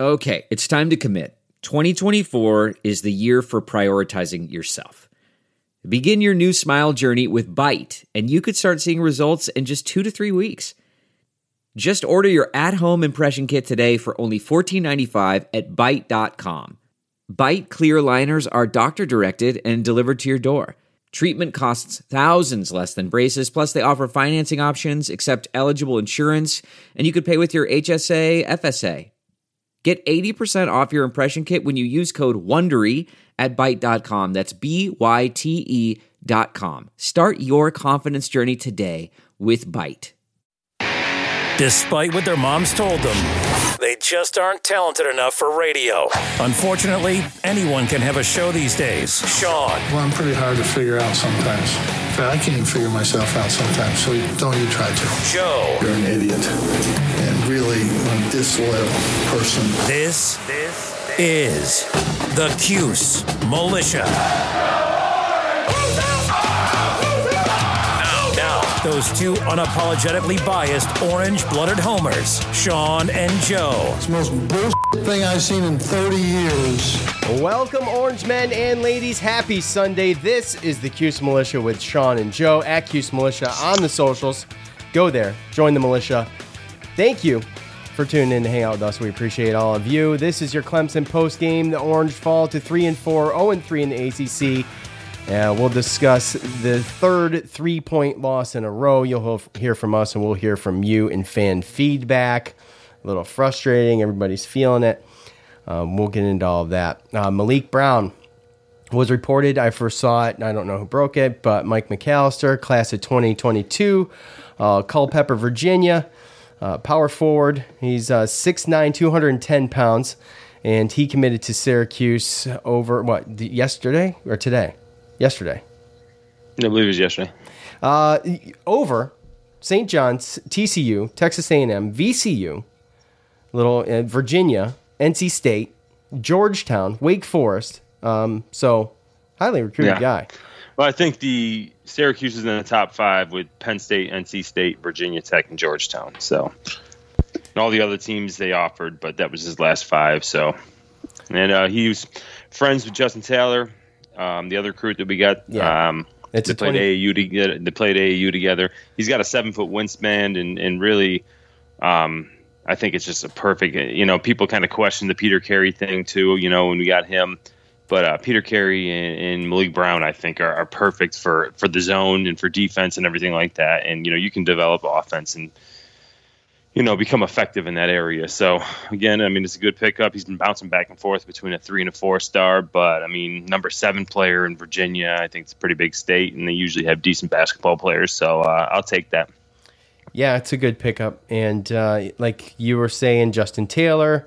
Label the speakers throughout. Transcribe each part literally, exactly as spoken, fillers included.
Speaker 1: Okay, it's time to commit. twenty twenty-four is the year for prioritizing yourself. Begin your new smile journey with Byte, and you could start seeing results in just two to three weeks. Just order your at-home impression kit today for only fourteen ninety-five at byte dot com. Byte clear aligners are doctor-directed and delivered to your door. Treatment costs thousands less than braces, plus they offer financing options, accept eligible insurance, and you could pay with your H S A, F S A. Get eighty percent off your impression kit when you use code WONDERY at byte dot com. That's B Y T E dot com. Start your confidence journey today with Byte.
Speaker 2: Despite what their moms told them, they just aren't talented enough for radio. Unfortunately, anyone can have a show these days. Sean.
Speaker 3: Well, I'm pretty hard to figure out sometimes. In fact, I can't even figure myself out sometimes, so don't you try to.
Speaker 2: Joe.
Speaker 3: You're an idiot. And really a disloyal person.
Speaker 2: This, this is the Cuse Militia. Those two unapologetically biased, orange-blooded homers, Sean and Joe.
Speaker 3: It's the most bullshit thing I've seen in thirty years.
Speaker 4: Welcome, orange men and ladies. Happy Sunday. This is the Cuse Militia with Sean and Joe at Cuse Militia on the socials. Go there. Join the militia. Thank you for tuning in to hang out with us. We appreciate all of you. This is your Clemson postgame. The Orange fall to three and four, oh and three in the A C C. Uh, we'll discuss the third three-point loss in a row. You'll hear from us, and we'll hear from you in fan feedback. A little frustrating. Everybody's feeling it. Um, we'll get into all of that. Uh, Malik Brown was reported. I first saw it, and I don't know who broke it, but Mike McAllister, class of twenty twenty-two, uh, Culpeper, Virginia, uh, power forward. He's uh, six nine, two hundred ten pounds, and he committed to Syracuse over, what, yesterday or today? Yesterday.
Speaker 5: I believe it was yesterday.
Speaker 4: Uh, over Saint John's, T C U, Texas A and M, V C U, little uh, Virginia, N C State, Georgetown, Wake Forest. Um, so highly recruited
Speaker 5: yeah.
Speaker 4: guy.
Speaker 5: Well, I think the Syracuse is in the top five with Penn State, N C State, Virginia Tech, and Georgetown. So and all the other teams they offered, but that was his last five. So and uh, he was friends with Justin Taylor. Um, the other recruit that we got,
Speaker 4: yeah. um,
Speaker 5: it's they played twenty A A U together. They played A A U together. He's got a seven foot wingspan, and and really, um, I think it's just a perfect. You know, people kind of question the Peter Carey thing too. You know, when we got him, but uh, Peter Carey and, and Malik Brown, I think, are, are perfect for for the zone and for defense and everything like that. And you know, you can develop offense and, you know, become effective in that area. So, again, I mean, it's a good pickup. He's been bouncing back and forth between a three and a four star, but, I mean, number seven player in Virginia, I think it's a pretty big state, and they usually have decent basketball players, so uh, I'll take that.
Speaker 4: Yeah, it's a good pickup. And uh, like you were saying, Justin Taylor,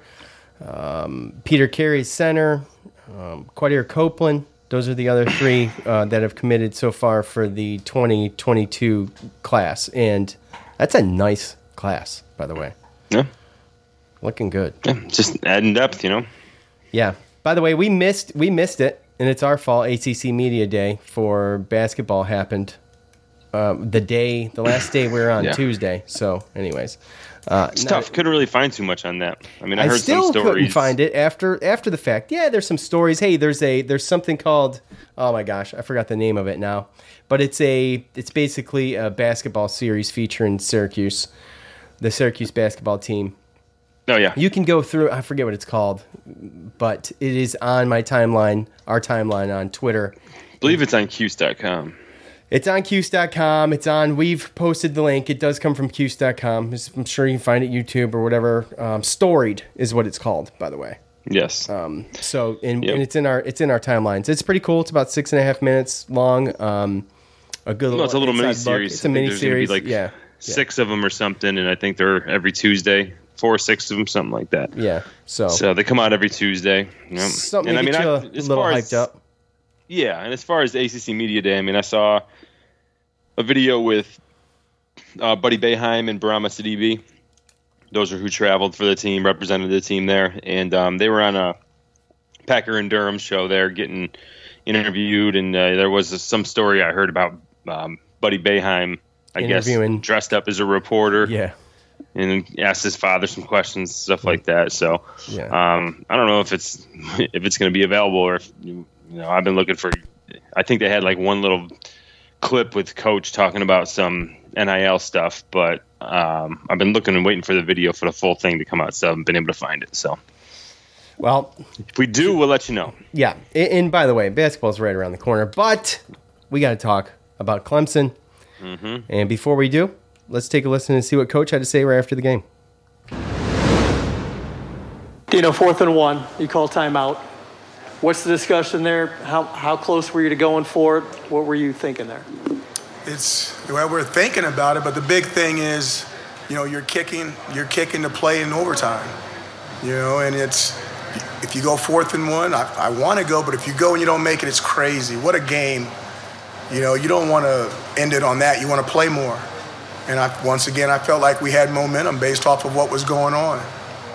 Speaker 4: um, Peter Carey center, um, Quadir Copeland, those are the other three uh, that have committed so far for the twenty twenty-two class, and that's a nice class, by the way.
Speaker 5: Yeah.
Speaker 4: Looking good.
Speaker 5: Yeah, just adding depth, you know.
Speaker 4: Yeah. By the way, we missed we missed it, and it's our fault. A C C Media Day for basketball happened uh, the day, the last day we were on, yeah. Tuesday. So, anyways. Uh,
Speaker 5: it's tough. Couldn't really find too much on that. I mean, I, I heard
Speaker 4: still
Speaker 5: some stories.
Speaker 4: Couldn't find it after after the fact. Yeah, there's some stories. Hey, there's a there's something called, oh my gosh, I forgot the name of it now. But it's a it's basically a basketball series featuring Syracuse. The Syracuse basketball team.
Speaker 5: Oh, yeah.
Speaker 4: You can go through, I forget what it's called, but it is on my timeline, our timeline on Twitter.
Speaker 5: I believe it's on Cuse dot com.
Speaker 4: It's on Cuse dot com. It's on, we've posted the link. It does come from Cuse dot com. I'm sure you can find it YouTube or whatever. Um, Storied is what it's called, by the way.
Speaker 5: Yes.
Speaker 4: Um, so, and,
Speaker 5: yep.
Speaker 4: and it's in our it's in our timelines. It's pretty cool. It's about six and a half minutes long. Um, a good little,
Speaker 5: well, it's a little mini series.
Speaker 4: It's a mini series.
Speaker 5: Like,
Speaker 4: yeah.
Speaker 5: Six yeah. of them or something, and I think they're every Tuesday. Four or six of them, something like that.
Speaker 4: Yeah. So
Speaker 5: so they come out every Tuesday. You know?
Speaker 4: Something
Speaker 5: and
Speaker 4: to
Speaker 5: I mean,
Speaker 4: get you
Speaker 5: I,
Speaker 4: a little hyped
Speaker 5: as,
Speaker 4: up.
Speaker 5: Yeah, and as far as A C C Media Day, I mean, I saw a video with uh, Buddy Boeheim and Barama Sidibe. Those are who traveled for the team, represented the team there, and um, they were on a Packer and Durham show there, getting interviewed, and uh, there was a, some story I heard about um, Buddy Boeheim. I guess dressed up as a reporter.
Speaker 4: Yeah.
Speaker 5: and asked his father some questions, stuff like that. So
Speaker 4: yeah.
Speaker 5: um, I don't know if it's if it's going to be available or if you know I've been looking for. I think they had like one little clip with Coach talking about some N I L stuff, but um, I've been looking and waiting for the video for the full thing to come out, so I haven't been able to find it. So,
Speaker 4: well,
Speaker 5: if we do, we'll let you know.
Speaker 4: Yeah, and, and by the way, basketball's right around the corner, but we got to talk about Clemson.
Speaker 5: Mm-hmm.
Speaker 4: And before we do, let's take a listen and see what Coach had to say right after the game.
Speaker 6: Dino, fourth and one, you call timeout. What's the discussion there? How how close were you to going for it? What were you thinking there?
Speaker 7: It's well, we're thinking about it, but the big thing is, you know, you're kicking, you're kicking to play in overtime, you know, and it's if you go fourth and one, I, I want to go, but if you go and you don't make it, it's crazy. What a game, you know. You don't want to end it on that. You want to play more, and I, once again, I felt like we had momentum based off of what was going on.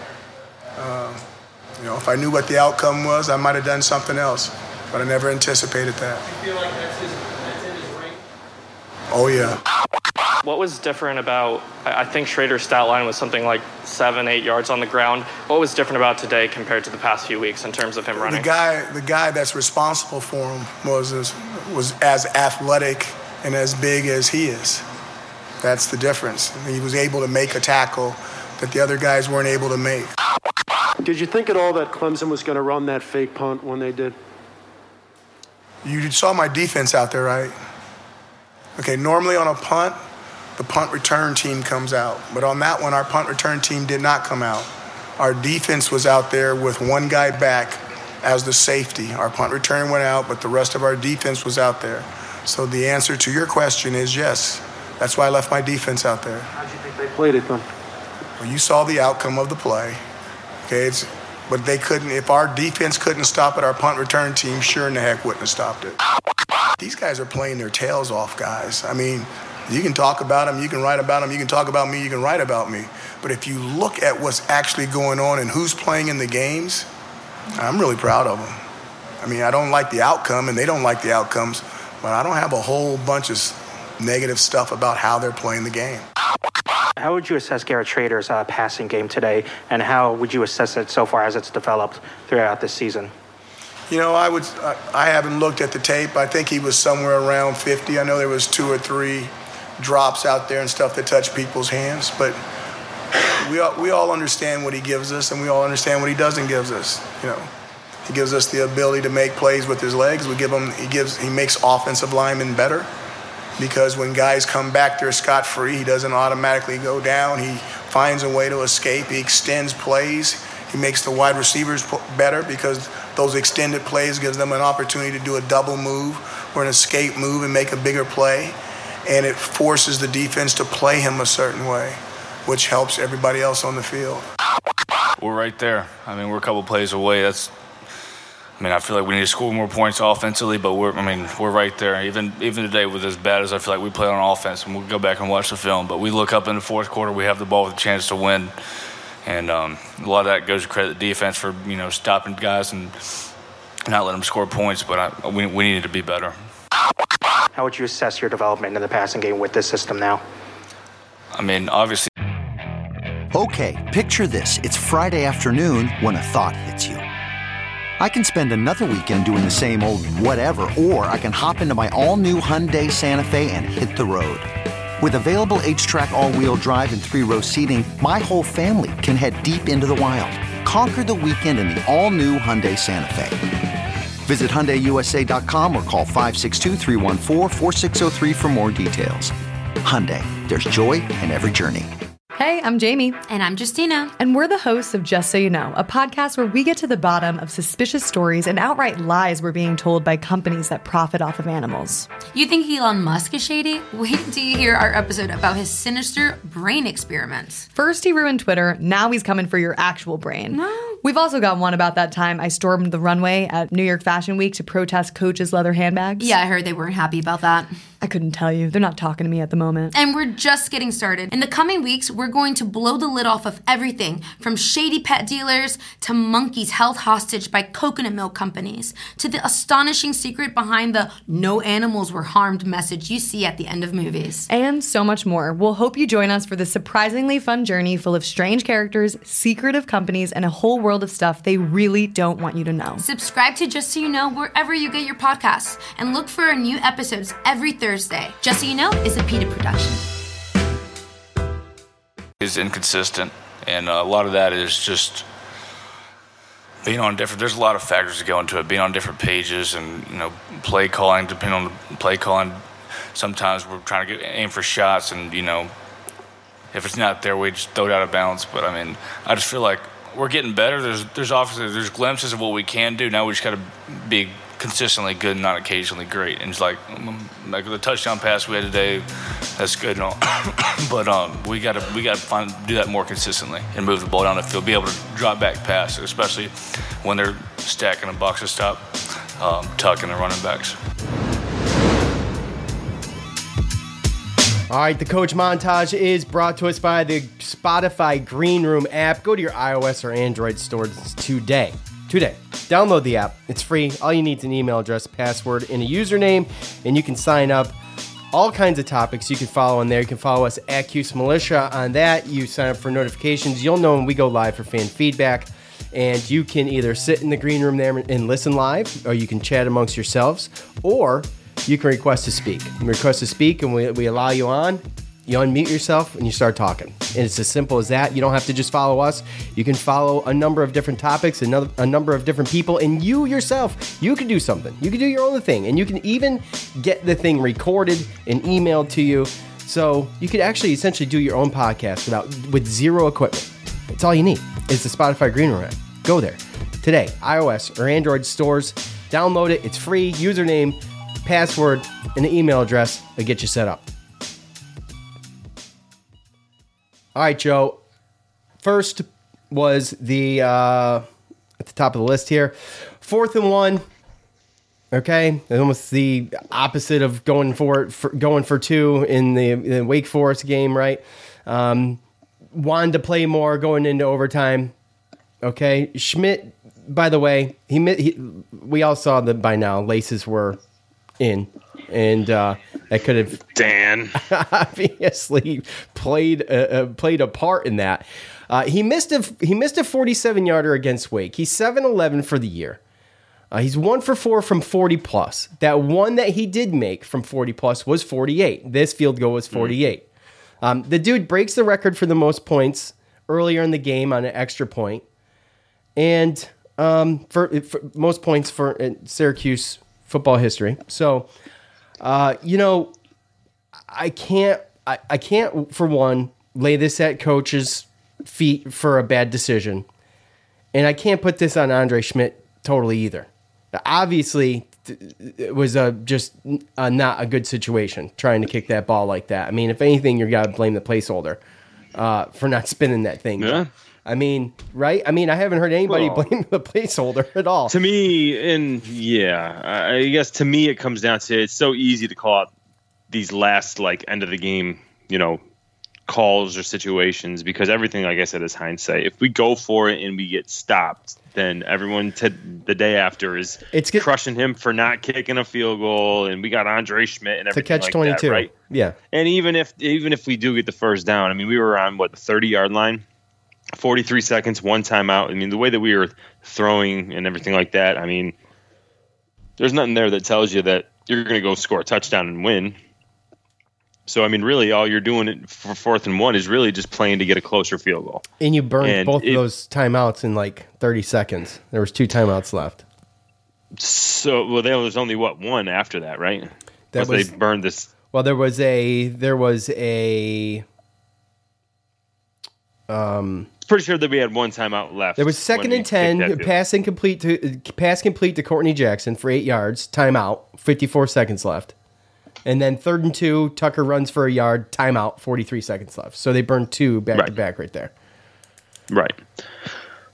Speaker 7: Uh, You know, if I knew what the outcome was, I might have done something else, but I never anticipated that.
Speaker 6: You feel like that's his, that's in his ring?
Speaker 7: Oh, yeah.
Speaker 6: What was different about, I think Schrader's stat line was something like seven, eight yards on the ground. What was different about today compared to the past few weeks in terms of him running?
Speaker 7: The guy, the guy that's responsible for him was, was as athletic and as big as he is. That's the difference. He was able to make a tackle that the other guys weren't able to make.
Speaker 8: Did you think at all that Clemson was going to run that fake punt when they did?
Speaker 7: You saw my defense out there, right? Okay, normally on a punt, the punt return team comes out. But on that one, our punt return team did not come out. Our defense was out there with one guy back as the safety. Our punt return went out, but the rest of our defense was out there. So the answer to your question is yes. That's why I left my defense out there.
Speaker 8: How did you think they played it then?
Speaker 7: Well, you saw the outcome of the play. Okay, it's, but they couldn't, if our defense couldn't stop it, our punt return team sure in the heck wouldn't have stopped it. These guys are playing their tails off, guys. I mean, you can talk about them, you can write about them, you can talk about me, you can write about me. But if you look at what's actually going on and who's playing in the games, I'm really proud of them. I mean, I don't like the outcome, and they don't like the outcomes, but I don't have a whole bunch of negative stuff about how they're playing the game.
Speaker 9: How would you assess Garrett Schrader's uh, passing game today, and how would you assess it so far as it's developed throughout this season?
Speaker 7: You know, I would. I, I haven't looked at the tape. I think he was somewhere around fifty. I know there was two or three drops out there and stuff that touched people's hands, but we all, we all understand what he gives us, and we all understand what he doesn't give us. You know, he gives us the ability to make plays with his legs. We give him. He gives. He makes offensive linemen better. Because when guys come back, they're scot-free. He doesn't automatically go down. He finds a way to escape. He extends plays. He makes the wide receivers better because those extended plays gives them an opportunity to do a double move or an escape move and make a bigger play. And it forces the defense to play him a certain way, which helps everybody else on the field.
Speaker 10: We're right there. I mean, we're a couple plays away. That's I mean, I feel like we need to score more points offensively, but we're, I mean, we're right there. Even even today, with as bad as I feel like we play on offense, and we'll go back and watch the film, but we look up in the fourth quarter, we have the ball with a chance to win, and um, a lot of that goes to credit the defense for, you know, stopping guys and not letting them score points, but I, we, we needed to be better.
Speaker 9: How would you assess your development in the passing game with this system now?
Speaker 10: I mean, obviously.
Speaker 11: Okay, picture this. It's Friday afternoon when a thought hits you. I can spend another weekend doing the same old whatever, or I can hop into my all-new Hyundai Santa Fe and hit the road. With available H-Track all-wheel drive and three-row seating, my whole family can head deep into the wild. Conquer the weekend in the all-new Hyundai Santa Fe. Visit Hyundai U S A dot com or call five six two, three one four, four six zero three for more details. Hyundai, there's joy in every journey.
Speaker 12: Hey, I'm Jamie.
Speaker 13: And I'm Justina.
Speaker 12: And we're the hosts of Just So You Know, a podcast where we get to the bottom of suspicious stories and outright lies we're being told by companies that profit off of animals.
Speaker 13: You think Elon Musk is shady? Wait until you hear our episode about his sinister brain experiments.
Speaker 12: First he ruined Twitter, now he's coming for your actual brain.
Speaker 13: No.
Speaker 12: We've also got one about that time I stormed the runway at New York Fashion Week to protest Coach's leather handbags.
Speaker 13: Yeah, I heard they weren't happy about that.
Speaker 12: I couldn't tell you. They're not talking to me at the moment.
Speaker 13: And we're just getting started. In the coming weeks, we're going to blow the lid off of everything from shady pet dealers to monkeys held hostage by coconut milk companies to the astonishing secret behind the no animals were harmed message you see at the end of movies.
Speaker 12: And so much more. We'll hope you join us for this surprisingly fun journey full of strange characters, secretive companies, and a whole world of stuff they really don't want you to know.
Speaker 13: Subscribe to Just So You Know wherever you get your podcasts and look for our new episodes every Thursday. Thursday. Just So You Know is a PETA production.
Speaker 10: Is inconsistent, and uh, a lot of that is just being on different. There's a lot of factors that go into it. Being on different pages, and you know, play calling. Depending on the play calling, sometimes we're trying to get aim for shots, and you know, if it's not there, we just throw it out of bounds. But I mean, I just feel like we're getting better. There's there's obviously there's glimpses of what we can do. Now we just got to be consistently good, not occasionally great. And it's like like the touchdown pass we had today, that's good and all. But um, we got to we got to find do that more consistently and move the ball down the field, be able to drop back pass, especially when they're stacking a box to stop, um, tucking the running backs.
Speaker 4: All right, the Coach Montage is brought to us by the Spotify Green Room app. Go to your iOS or Android stores today. Today. Download the app. It's free. All you need is an email address, password, and a username, and you can sign up. All kinds of topics you can follow on there. You can follow us at Cuse Militia on that. You sign up for notifications. You'll know when we go live for fan feedback. And you can either sit in the green room there and listen live, or you can chat amongst yourselves, or you can request to speak. You request to speak, and we, we allow you on. You unmute yourself, and you start talking. And it's as simple as that. You don't have to just follow us. You can follow a number of different topics, another, a number of different people, and you yourself, you can do something. You can do your own thing, and you can even get the thing recorded and emailed to you. So you could actually essentially do your own podcast without with zero equipment. That's all you need. It's the Spotify Green Room app. Go there today, iOS or Android stores. Download it. It's free. Username, password, and an email address will get you set up. All right, Joe. First was the, uh, at the top of the list here, fourth and one. Okay, almost the opposite of going for, for going for two in the, the Wake Forest game, right? Um, wanted to play more going into overtime. Okay, Schmidt, by the way, he, he we all saw that by now laces were in. And uh, that could have
Speaker 5: Dan
Speaker 4: obviously played uh, played a part in that. Uh, he missed a he missed a forty-seven yarder against Wake. He's seven eleven for the year. Uh, he's one for four from forty plus. That one that he did make from forty plus was forty-eight. This field goal was forty-eight. Mm. Um, the dude breaks the record for the most points earlier in the game on an extra point, and um, for, for most points for uh, Syracuse football history. So. Uh, you know, I can't, I, I can't, for one, lay this at coach's feet for a bad decision. And I can't put this on Andre Schmidt totally either. Obviously, it was a, just a, not a good situation trying to kick that ball like that. I mean, if anything, you got to blame the placeholder uh, for not spinning that thing.
Speaker 5: Yeah.
Speaker 4: I mean, right? I mean, I haven't heard anybody
Speaker 5: well,
Speaker 4: blame the placeholder at all.
Speaker 5: To me, and yeah, I guess to me it comes down to it's so easy to call out these last like end of the game, you know, calls or situations because everything, like I said, is hindsight. If we go for it and we get stopped, then everyone t- the day after is
Speaker 4: it's get-
Speaker 5: crushing him for not kicking a field goal, and we got Andre Schmidt and everything
Speaker 4: to catch
Speaker 5: like
Speaker 4: twenty-two,
Speaker 5: that, right?
Speaker 4: Yeah.
Speaker 5: And even if even if we do get the first down, I mean, we were on what the thirty yard line. forty-three seconds, one timeout. I mean, the way that we were throwing and everything like that, I mean, there's nothing there that tells you that you're going to go score a touchdown and win. So, I mean, really, all you're doing for fourth and one is really just playing to get a closer field goal.
Speaker 4: And you burned
Speaker 5: and
Speaker 4: both
Speaker 5: it,
Speaker 4: of those timeouts in like thirty seconds. There was two timeouts left.
Speaker 5: So, well, there was only, what, one after that, right?
Speaker 4: That was,
Speaker 5: they burned this.
Speaker 4: Well, there was a, there was a, um,
Speaker 5: pretty sure that we had one timeout left.
Speaker 4: There was second and ten, pass incomplete to pass complete to Courtney Jackson for eight yards, timeout, fifty-four seconds left. And then third and two, Tucker runs for a yard, timeout, forty-three seconds left. So they burned two back
Speaker 5: right.
Speaker 4: to back right there.
Speaker 5: Right.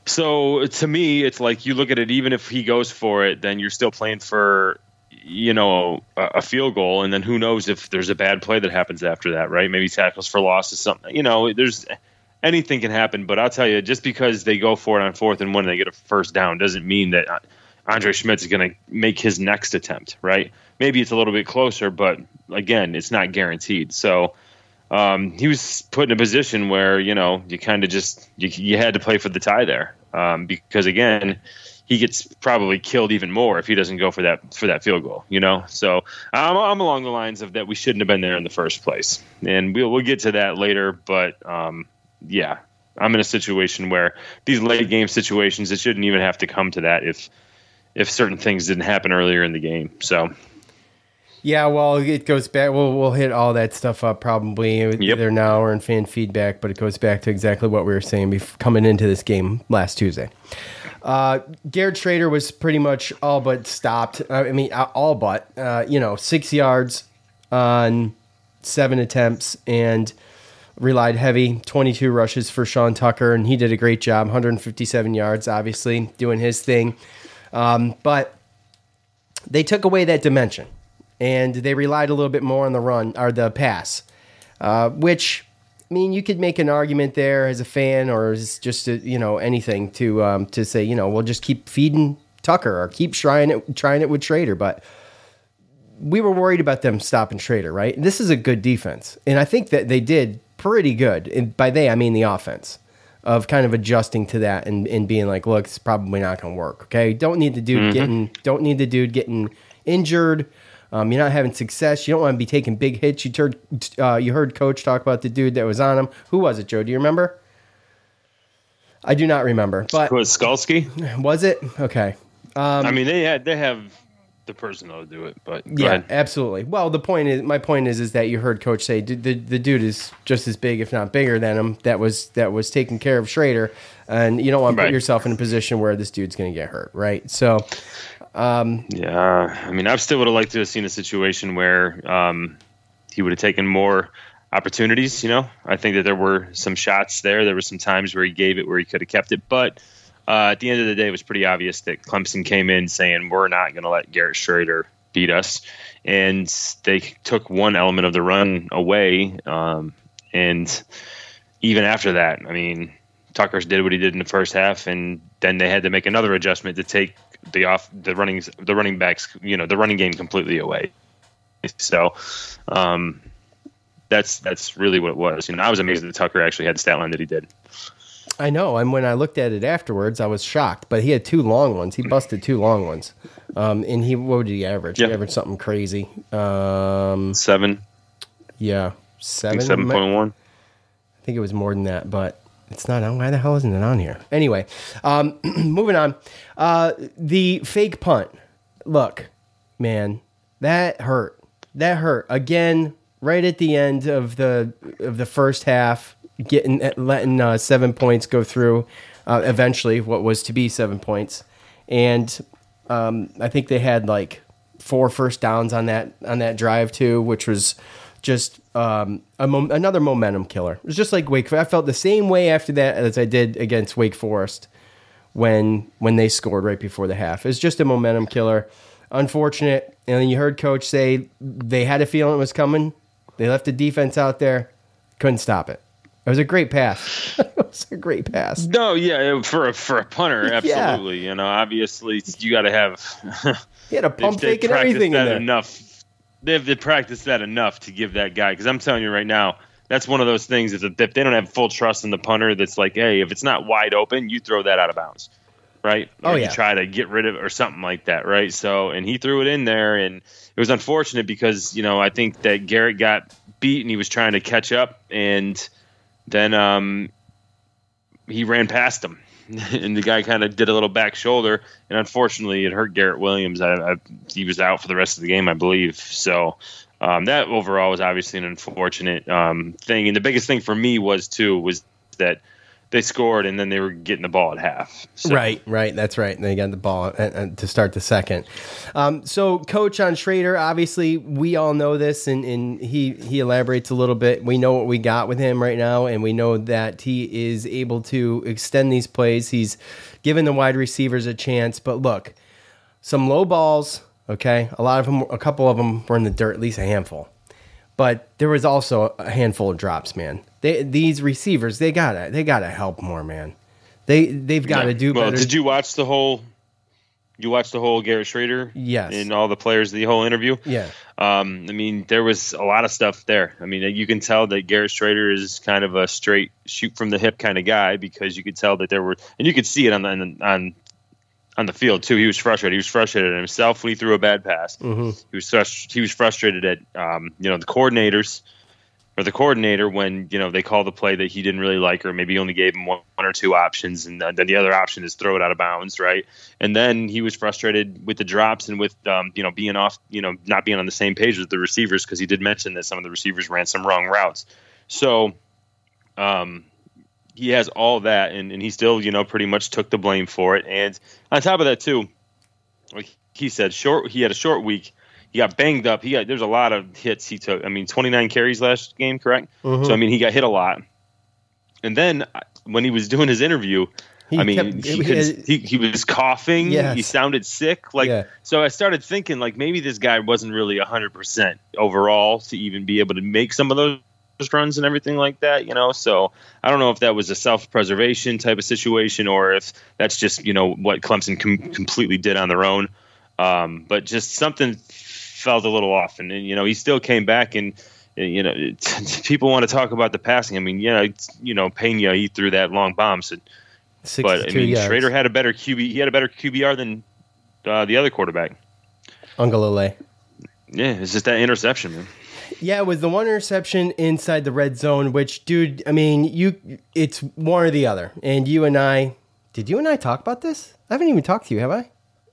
Speaker 5: So to me, it's like you look at it, even if he goes for it, then you're still playing for, you know, a, a field goal. And then who knows if there's a bad play that happens after that, right? Maybe tackles for loss is something, you know, there's anything can happen. But I'll tell you, just because they go for it on fourth and one and they get a first down doesn't mean that Andre Schmidt is going to make his next attempt, right? Maybe it's a little bit closer, but again, it's not guaranteed. So um, he was put in a position where, you know, you kind of just, you, you had to play for the tie there um, because again, he gets probably killed even more if he doesn't go for that, for that field goal, you know? So I'm, I'm along the lines of that we shouldn't have been there in the first place. And we'll, we'll get to that later, but um, yeah, I'm in a situation where these late game situations, it shouldn't even have to come to that if, if certain things didn't happen earlier in the game. So,
Speaker 4: yeah, well, it goes back. We'll we'll hit all that stuff up probably yep. either now or in fan feedback, but it goes back to exactly what we were saying before, coming into this game last Tuesday. Uh, Garrett Shrader was pretty much all but stopped. I mean, all but uh, you know, six yards on seven attempts and relied heavy. twenty-two rushes for Sean Tucker, and he did a great job. one hundred fifty-seven yards, obviously doing his thing, um, but they took away that dimension. And they relied a little bit more on the run or the pass, uh, which, I mean, you could make an argument there as a fan or as just a, you know anything to um, to say, you know, we'll just keep feeding Tucker or keep trying it trying it with Shrader. But we were worried about them stopping Shrader, right? And this is a good defense, and I think that they did pretty good. And by they, I mean the offense of kind of adjusting to that and, and being like, look, it's probably not going to work. Okay, don't need the dude mm-hmm. getting don't need the dude getting injured. Um, you're not having success. You don't want to be taking big hits. You heard, uh, you heard Coach talk about the dude that was on him. Who was it, Joe? Do you remember? I do not remember. But
Speaker 5: was Skalski?
Speaker 4: Was it? Okay. Um,
Speaker 5: I mean, they had they have the personnel to do it, but go
Speaker 4: yeah,
Speaker 5: ahead.
Speaker 4: Absolutely. Well, the point is, my point is, is that you heard Coach say the, the the dude is just as big, if not bigger, than him. That was that was taking care of Shrader, and you don't want to
Speaker 5: right.
Speaker 4: put yourself in a position where this dude's going to get hurt, right? So. Um,
Speaker 5: yeah, I mean, I still would have liked to have seen a situation where um, he would have taken more opportunities. You know, I think that there were some shots there. There were some times where he gave it where he could have kept it. But uh, at the end of the day, it was pretty obvious that Clemson came in saying, we're not going to let Garrett Shrader beat us. And they took one element of the run away. Um, and even after that, I mean, Tucker did what he did in the first half, and then they had to make another adjustment to take the off the running the running backs, you know, the running game completely away. So um, that's that's really what it was. You know, I was amazed that Tucker actually had the stat line that he did.
Speaker 4: I know, and when I looked at it afterwards, I was shocked. But he had two long ones. He busted two long ones, um, and he what did he average?
Speaker 5: Yeah.
Speaker 4: He averaged something crazy. Um,
Speaker 5: seven.
Speaker 4: Yeah, seven.
Speaker 5: Seven point one.
Speaker 4: I think it was more than that, but. It's not on. Why the hell isn't it on here? Anyway, um, moving on. Uh, the fake punt. Look, man, that hurt. That hurt again. Right at the end of the of the first half, getting letting uh, seven points go through. Uh, eventually, what was to be seven points, and um, I think they had like four first downs on that on that drive too, which was. Just um, a mom- another momentum killer. It was just like Wake Forest. I felt the same way after that as I did against Wake Forest when when they scored right before the half. It's just a momentum killer. Unfortunate. And then you heard Coach say they had a feeling it was coming. They left the defense out there. Couldn't stop it. It was a great pass. It was a great pass.
Speaker 5: No, yeah, for a, for a punter, absolutely. Yeah. You know, obviously you got to have.
Speaker 4: He had a pump fake and everything in there.
Speaker 5: Enough. They've practiced that enough to give that guy, because I'm telling you right now, that's one of those things. If they don't have full trust in the punter, that's like, hey, if it's not wide open, you throw that out of bounds, right? Or
Speaker 4: oh, yeah.
Speaker 5: you try to get rid of it or something like that, right? So, and he threw it in there, and it was unfortunate because, you know, I think that Garrett got beat and he was trying to catch up, and then um, he ran past him. And the guy kind of did a little back shoulder, and unfortunately, it hurt Garrett Williams. I, I, he was out for the rest of the game, I believe. So um, that overall was obviously an unfortunate um, thing. And the biggest thing for me was too was that they scored, and then they were getting the ball at half. So.
Speaker 4: Right, right. That's right. And they got the ball uh, uh, to start the second. Um, so, Coach, on Schrader, obviously, we all know this, and, and he, he elaborates a little bit. We know what we got with him right now, and we know that he is able to extend these plays. He's given the wide receivers a chance. But look, some low balls, okay? A lot of them, a couple of them were in the dirt, at least a handful. But there was also a handful of drops, man. They, these receivers, they gotta, they gotta help more, man. They, they've got to
Speaker 5: yeah.
Speaker 4: do
Speaker 5: well,
Speaker 4: better.
Speaker 5: Did you watch the whole? You watched the whole Garrett Schrader?
Speaker 4: Yes.
Speaker 5: And all the players, the whole interview.
Speaker 4: Yeah.
Speaker 5: Um, I mean, there was a lot of stuff there. I mean, you can tell that Garrett Schrader is kind of a straight shoot from the hip kind of guy, because you could tell that there were, and you could see it on the on on the field too. He was frustrated. He was frustrated at himself when he threw a bad pass.
Speaker 4: Mm-hmm.
Speaker 5: He was frust- he was frustrated at um, you know the coordinators or the coordinator when you know they called the play that he didn't really like, or maybe he only gave him one, one or two options, and then the other option is throw it out of bounds, right? And then he was frustrated with the drops and with um, you know being off, you know not being on the same page with the receivers, because he did mention that some of the receivers ran some wrong routes. So um, he has all that, and, and he still you know pretty much took the blame for it. And on top of that too, like he said, short he had a short week. He got banged up. He got there's a lot of hits he took. I mean, twenty-nine carries last game, correct?
Speaker 4: Mm-hmm.
Speaker 5: So I mean, he got hit a lot. And then when he was doing his interview,
Speaker 4: He
Speaker 5: I mean,
Speaker 4: kept-
Speaker 5: he, could, he he was coughing.
Speaker 4: Yes.
Speaker 5: He sounded sick. Like
Speaker 4: Yeah.
Speaker 5: so, I started thinking like maybe this guy wasn't really a hundred percent overall to even be able to make some of those runs and everything like that. You know, so I don't know if that was a self-preservation type of situation, or if that's just you know what Clemson com- completely did on their own. Um, but just something felt a little off, and, and you know he still came back, and you know it, people want to talk about the passing. I mean, yeah, it's, you know Pena, he threw that long bomb, so, but I mean
Speaker 4: yards.
Speaker 5: Schrader had a better Q B. He had a better Q B R than uh, the other quarterback.
Speaker 4: Ungalale.
Speaker 5: Yeah, it's just that interception, man.
Speaker 4: Yeah, it was the one interception inside the red zone, which, dude, I mean, you, it's one or the other. And you and I, did you and I talk about this? I haven't even talked to you, have I?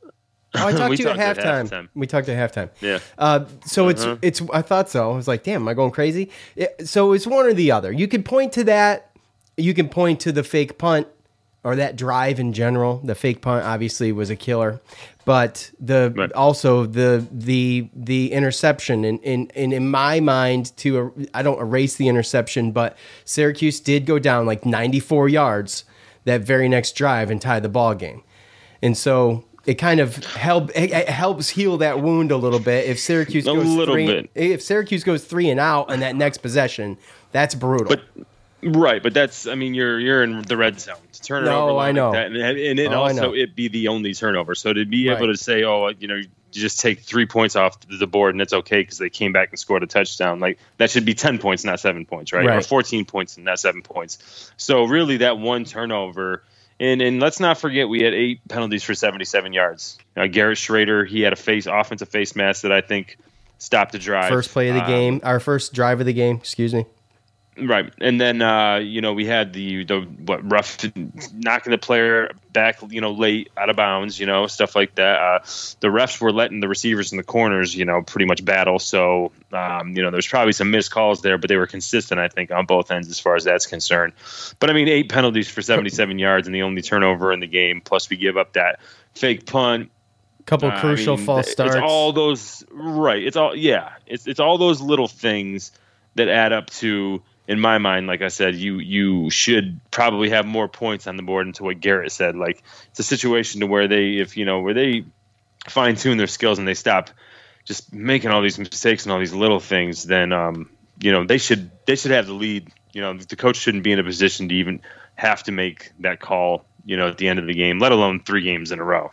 Speaker 4: Oh, I talked
Speaker 5: We
Speaker 4: to you at
Speaker 5: talked at
Speaker 4: halftime.
Speaker 5: halftime.
Speaker 4: We talked at halftime.
Speaker 5: Yeah.
Speaker 4: Uh, so
Speaker 5: Uh-huh.
Speaker 4: it's it's. I thought so. I was like, damn, am I going crazy? It, so it's one or the other. You can point to that. You can point to the fake punt or that drive in general. The fake punt obviously was a killer, but the
Speaker 5: Right.
Speaker 4: also the the the interception. And in, in in my mind, to er- I don't erase the interception, but Syracuse did go down like ninety-four yards that very next drive and tie the ball game, and so. It kind of help it, it helps heal that wound a little bit. If Syracuse
Speaker 5: A
Speaker 4: goes
Speaker 5: little
Speaker 4: three,
Speaker 5: bit.
Speaker 4: if Syracuse goes three and out on that next possession, that's brutal.
Speaker 5: But right, but that's I mean you're you're in the red zone. To turn it
Speaker 4: No,
Speaker 5: over like
Speaker 4: I know.
Speaker 5: that, and, and it
Speaker 4: Oh, I know.
Speaker 5: also it be the only turnover. So to be
Speaker 4: Right.
Speaker 5: able to say, oh, you know, you just take three points off the board and it's okay because they came back and scored a touchdown. Like that should be ten points, not seven points, right? Or
Speaker 4: Right.
Speaker 5: fourteen points and not seven points. So really, that one turnover. And and let's not forget we had eight penalties for seventy-seven yards. Uh, Garrett Schrader, he had a face offensive face mask that I think stopped the drive.
Speaker 4: First play of the
Speaker 5: Um,
Speaker 4: game, our first drive of the game. Excuse me.
Speaker 5: Right, and then uh, you know we had the the what rough knocking the player back, you know, late out of bounds, you know, stuff like that. Uh, the refs were letting the receivers in the corners, you know, pretty much battle. So um, you know, there's probably some missed calls there, but they were consistent, I think, on both ends as far as that's concerned. But I mean, eight penalties for seventy-seven yards and the only turnover in the game. Plus, we give up that fake punt.
Speaker 4: Couple
Speaker 5: Uh, I
Speaker 4: crucial
Speaker 5: mean,
Speaker 4: false
Speaker 5: it's
Speaker 4: starts.
Speaker 5: all those right. It's all yeah. It's it's all those little things that add up to. In my mind, like I said, you you should probably have more points on the board. And to what Garrett said, like it's a situation to where they, if you know, where they fine tune their skills and they stop just making all these mistakes and all these little things, then um, you know they should they should have the lead. You know, the coach shouldn't be in a position to even have to make that call. You know, at the end of the game, let alone three games in a row.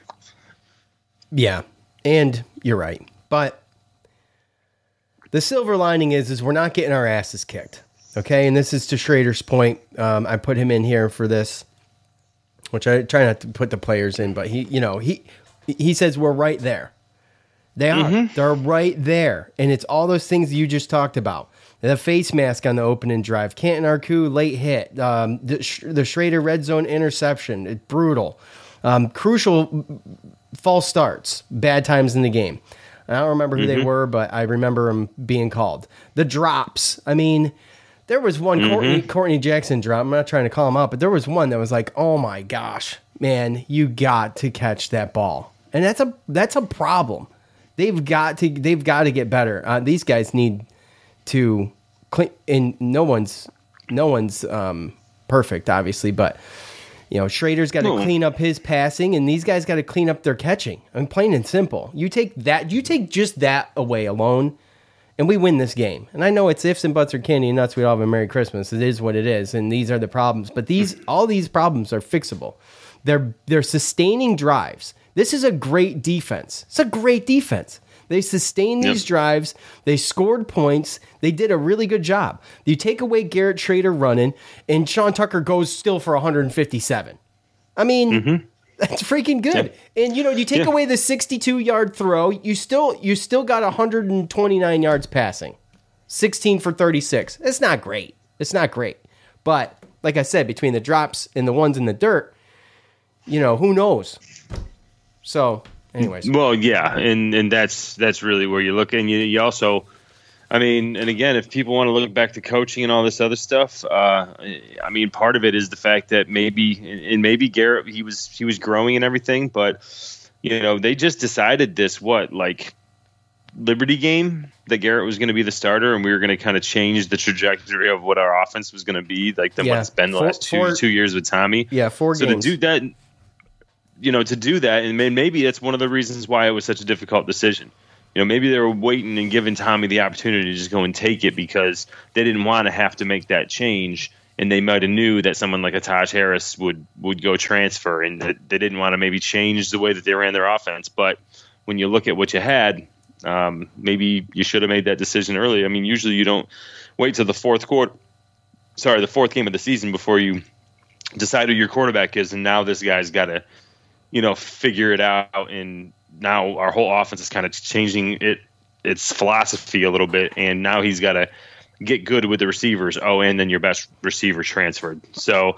Speaker 4: Yeah, and you're right, but the silver lining is is we're not getting our asses kicked. Okay, and this is to Schrader's point. Um, I put him in here for this, which I try not to put the players in, but he, you know, he he says we're right there. They are.
Speaker 5: Mm-hmm.
Speaker 4: They're right there, and it's all those things you just talked about. The face mask on the opening drive, Canton Arku late hit, um, the, the Schrader red zone interception, it's brutal, um, crucial false starts, bad times in the game. I don't remember who
Speaker 5: Mm-hmm.
Speaker 4: they were, but I remember them being called. The drops. I mean. There was one
Speaker 5: Mm-hmm.
Speaker 4: Courtney, Courtney Jackson drop. I'm not trying to call him out, but there was one that was like, oh my gosh, man, you got to catch that ball. And that's a that's a problem. They've got to they've got to get better. Uh, these guys need to clean. And no one's no one's um, perfect, obviously, but you know Schrader's got to
Speaker 5: No.
Speaker 4: clean up his passing, and these guys got to clean up their catching. I mean, plain and simple. You take that, you take just that away alone, and we win this game. And I know it's ifs and buts or candy and nuts. We all have a Merry Christmas. It is what it is, and these are the problems. But these all these problems are fixable. They're they're sustaining drives. This is a great defense. It's a great defense. They sustained these
Speaker 5: Yep.
Speaker 4: drives. They scored points. They did a really good job. You take away Garrett Schrader running, and Sean Tucker goes still for one hundred fifty-seven. I mean, that's freaking good. And you know, you take
Speaker 5: Yeah.
Speaker 4: away the sixty-two yard throw, you still you still got one hundred twenty-nine yards passing, sixteen for thirty-six. It's not great. It's not great. But like I said, between the drops and the ones in the dirt, you know, who knows? So, anyways.
Speaker 5: Well, yeah, and and that's that's really where you look, and you you also, I mean, and again, if people want to look back to coaching and all this other stuff, uh, I mean, part of it is the fact that maybe, and maybe Garrett, he was he was growing and everything, but you know, they just decided this what like Liberty game that Garrett was going to be the starter, and we were going to kind of change the trajectory of what our offense was going to be, like than
Speaker 4: Yeah.
Speaker 5: what it's been the
Speaker 4: Four-
Speaker 5: last two
Speaker 4: four-
Speaker 5: two years with Tommy.
Speaker 4: Yeah, four
Speaker 5: so
Speaker 4: games.
Speaker 5: to do that. You know, to do that, and may- maybe that's one of the reasons why it was such a difficult decision. You know, maybe they were waiting and giving Tommy the opportunity to just go and take it because they didn't want to have to make that change, and they might have knew that someone like a Taj Harris would would go transfer, and that they didn't want to maybe change the way that they ran their offense. But when you look at what you had, um, maybe you should have made that decision early. I mean, usually you don't wait till the fourth quarter, sorry, the fourth game of the season before you decide who your quarterback is, and now this guy's got to, you know, figure it out, and now our whole offense is kind of changing it its philosophy a little bit, and now he's got to get good with the receivers. Oh, and then your best receiver transferred. So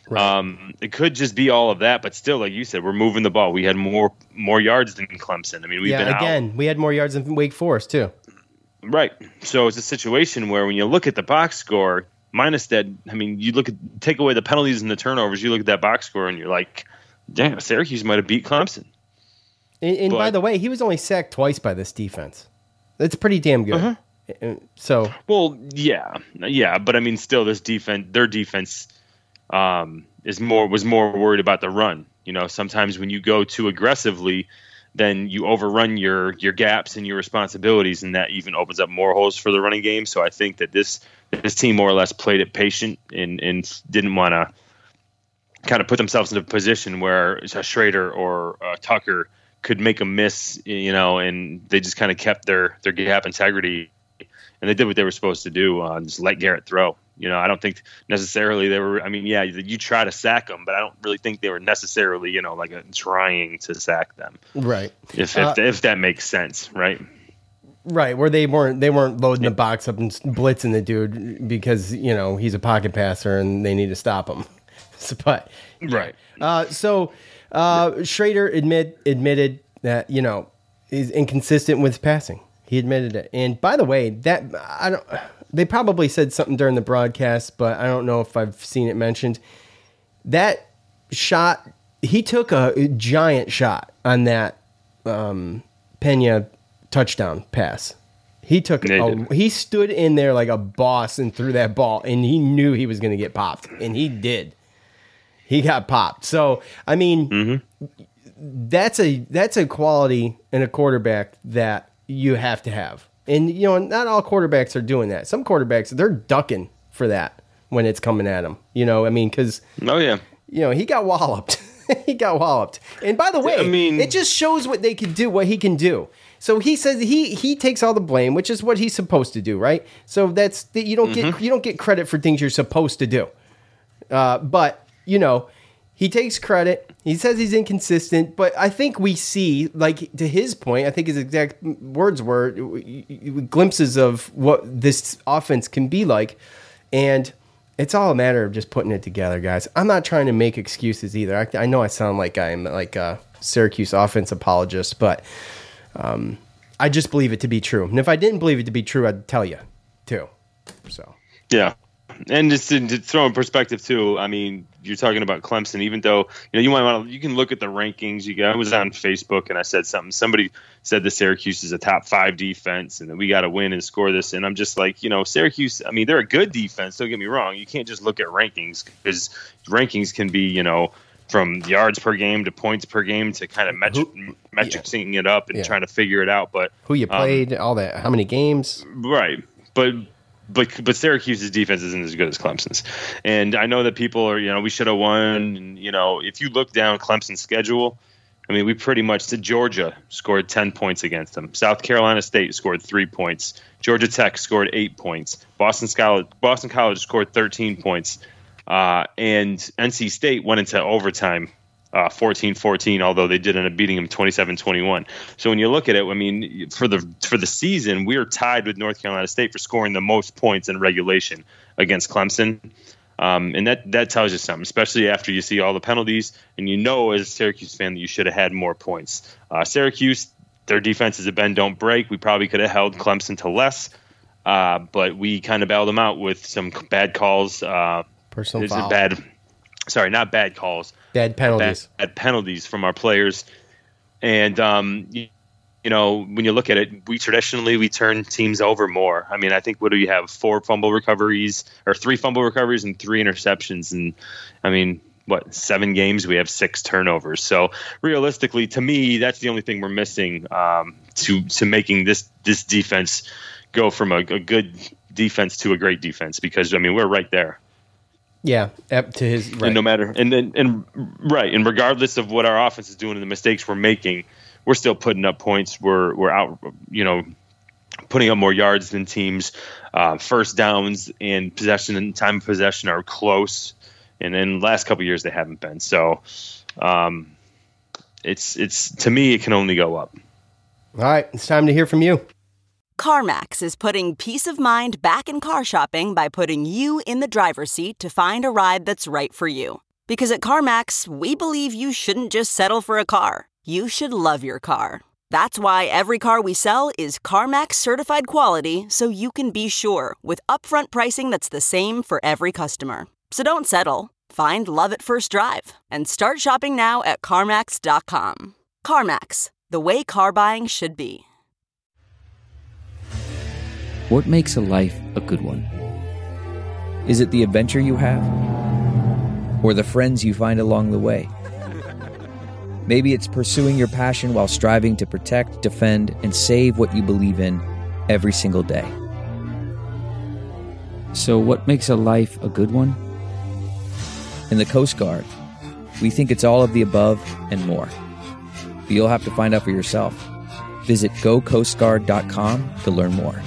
Speaker 5: um, it could just be all of that, but still, like you said, we're moving the ball. We had more more yards than Clemson. I mean, we've
Speaker 4: yeah,
Speaker 5: been
Speaker 4: again,
Speaker 5: out.
Speaker 4: we had more yards than Wake Forest too.
Speaker 5: Right. So it's a situation where when you look at the box score, minus that, I mean, you look at take away the penalties and the turnovers, you look at that box score, and you're like, damn, Syracuse might have beat Clemson.
Speaker 4: And, and
Speaker 5: But-
Speaker 4: by the way, he was only sacked twice by this defense. That's pretty damn good.
Speaker 5: Uh-huh.
Speaker 4: So,
Speaker 5: well, yeah, yeah, but I mean, still, this defense, their defense, um, is more was more worried about the run. You know, sometimes when you go too aggressively, then you overrun your your gaps and your responsibilities, and that even opens up more holes for the running game. So I think that this this team more or less played it patient and and didn't want to kind of put themselves in a position where a Schrader or uh, Tucker could make a miss, you know, and they just kind of kept their, their gap integrity, and they did what they were supposed to do, uh, just let Garrett throw. You know, I don't think necessarily they were, I mean, yeah, you try to sack them, but I don't really think they were necessarily, you know, like a, trying to sack them.
Speaker 4: right.
Speaker 5: If,
Speaker 4: Uh,
Speaker 5: if, if that makes sense, right?
Speaker 4: Right, where they weren't they weren't loading the box up and blitzing the dude because, you know, he's a pocket passer and they need to stop him. So, but
Speaker 5: Right.
Speaker 4: Uh, so uh, Schrader admit admitted that, you know, he's inconsistent with passing. He admitted it. And by the way, that I don't. They probably said something during the broadcast, but I don't know if I've seen it mentioned. That shot, he took a giant shot on that um, Pena touchdown pass. He took.
Speaker 5: Yeah, he
Speaker 4: a,
Speaker 5: did.
Speaker 4: he stood in there like a boss and threw that ball, and he knew he was going to get popped, and he did. He got popped. So I mean,
Speaker 5: Mm-hmm.
Speaker 4: that's a that's a quality in a quarterback that you have to have. And you know, not all quarterbacks are doing that. Some quarterbacks, they're ducking for that when it's coming at them. You know, I mean, because
Speaker 5: Oh, yeah.
Speaker 4: you know he got walloped. he got walloped. And by the way,
Speaker 5: I mean-
Speaker 4: it just shows what they can do, what he can do. So he says he he takes all the blame, which is what he's supposed to do, right? So that's you don't
Speaker 5: Mm-hmm.
Speaker 4: get you don't get credit for things you're supposed to do. Uh, but you know, he takes credit. He says he's inconsistent, but I think we see, like to his point, I think his exact words were glimpses of what this offense can be like, and it's all a matter of just putting it together, guys. I'm not trying to make excuses either. I, I know I sound like I'm like a Syracuse offense apologist, but um, I just believe it to be true. And if I didn't believe it to be true, I'd tell you too. So
Speaker 5: Yeah. and just to, to throw in perspective too, I mean, you're talking about Clemson. Even though you know you might want to, you can look at the rankings. You got, I was on Facebook and I said something. Somebody said that Syracuse is a top five defense and that we got to win and score this. And I'm just like, you know, Syracuse. I mean, they're a good defense. Don't get me wrong. You can't just look at rankings because rankings can be, you know, from yards per game to points per game to kind of metric, metricing yeah. it up and yeah. trying to figure it out. But
Speaker 4: who you played, um, all that, how many games,
Speaker 5: right? But. But but Syracuse's defense isn't as good as Clemson's, and I know that people are, you know, we should have won. And, you know, if you look down Clemson's schedule, I mean, we pretty much to Georgia scored ten points against them. South Carolina State scored three points. Georgia Tech scored eight points. Boston College Boston College scored thirteen points, uh, and N C State went into overtime. Uh, fourteen fourteen, although they did end up beating them twenty-seven twenty-one. So when you look at it, I mean, for the for the season, we are tied with North Carolina State for scoring the most points in regulation against Clemson. Um, and that, that tells you something, especially after you see all the penalties and you know as a Syracuse fan that you should have had more points. Uh, Syracuse, their defense is a bend, don't break. We probably could have held Clemson to less, uh, but we kind of bailed them out with some bad calls. Uh,
Speaker 4: Personal foul.
Speaker 5: Bad, sorry, not bad calls.
Speaker 4: Bad penalties.
Speaker 5: Bad, bad penalties from our players. And, um, you, you know, when you look at it, we traditionally, we turn teams over more. I mean, I think, what do you have? Four fumble recoveries or three fumble recoveries and three interceptions. And, I mean, what, seven games, we have six turnovers. So, realistically, to me, that's the only thing we're missing um, to to making this, this defense go from a, a good defense to a great defense because, I mean, we're right there.
Speaker 4: Yeah, up to his right.
Speaker 5: And no matter and then and right, and regardless of what our offense is doing and the mistakes we're making, we're still putting up points. We're we're out, you know, putting up more yards than teams. Uh, first downs and possession and time of possession are close, and in the last couple of years they haven't been. So, um, it's it's to me it can only go up.
Speaker 4: All right, it's time to hear from you.
Speaker 14: CarMax is putting peace of mind back in car shopping by putting you in the driver's seat to find a ride that's right for you. Because at CarMax, we believe you shouldn't just settle for a car. You should love your car. That's why every car we sell is CarMax certified quality, so you can be sure with upfront pricing that's the same for every customer. So don't settle. Find love at first drive and start shopping now at CarMax dot com. CarMax, the way car buying should be.
Speaker 1: What makes a life a good one? Is it the adventure you have? Or the friends you find along the way? Maybe it's pursuing your passion while striving to protect, defend, and save what you believe in every single day. So what makes a life a good one? In the Coast Guard, we think it's all of the above and more. But you'll have to find out for yourself. Visit go coast guard dot com to learn more.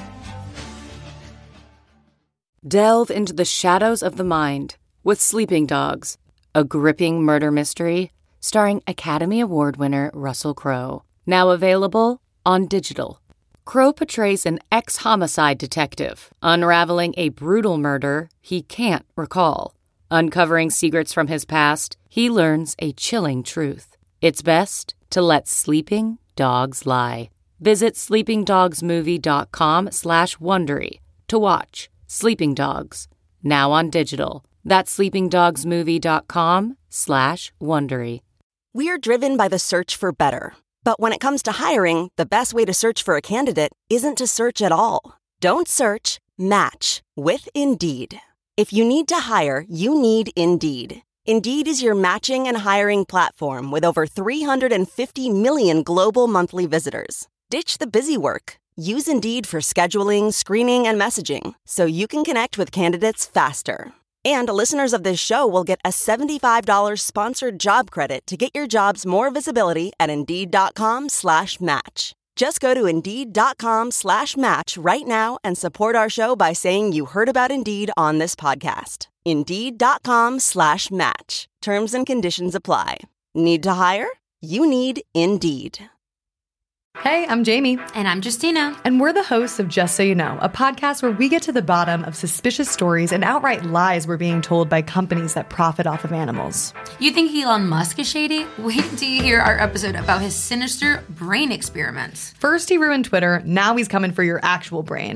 Speaker 15: Delve into the shadows of the mind with Sleeping Dogs, a gripping murder mystery starring Academy Award winner Russell Crowe. Now available on digital. Crowe portrays an ex-homicide detective unraveling a brutal murder he can't recall. Uncovering secrets from his past, he learns a chilling truth. It's best to let sleeping dogs lie. Visit sleeping dogs movie dot com slash Wondery to watch Sleeping Dogs, now on digital. That's sleeping dogs movie dot com slash Wondery.
Speaker 14: We're driven by the search for better. But when it comes to hiring, the best way to search for a candidate isn't to search at all. Don't search, match with Indeed. If you need to hire, you need Indeed. Indeed is your matching and hiring platform with over three hundred fifty million global monthly visitors. Ditch the busy work. Use Indeed for scheduling, screening, and messaging so you can connect with candidates faster. And listeners of this show will get a seventy-five dollars sponsored job credit to get your jobs more visibility at Indeed.com slash match. Just go to Indeed.com slash match right now and support our show by saying you heard about Indeed on this podcast. Indeed.com slash match. Terms and conditions apply. Need to hire? You need Indeed.
Speaker 12: Hey, I'm Jamie.
Speaker 13: And I'm Justina.
Speaker 12: And we're the hosts of Just So You Know, a podcast where we get to the bottom of suspicious stories and outright lies we're being told by companies that profit off of animals.
Speaker 13: You think Elon Musk is shady? Wait until you hear our episode about his sinister brain experiments.
Speaker 12: First he ruined Twitter, now he's coming for your actual brain.
Speaker 13: No,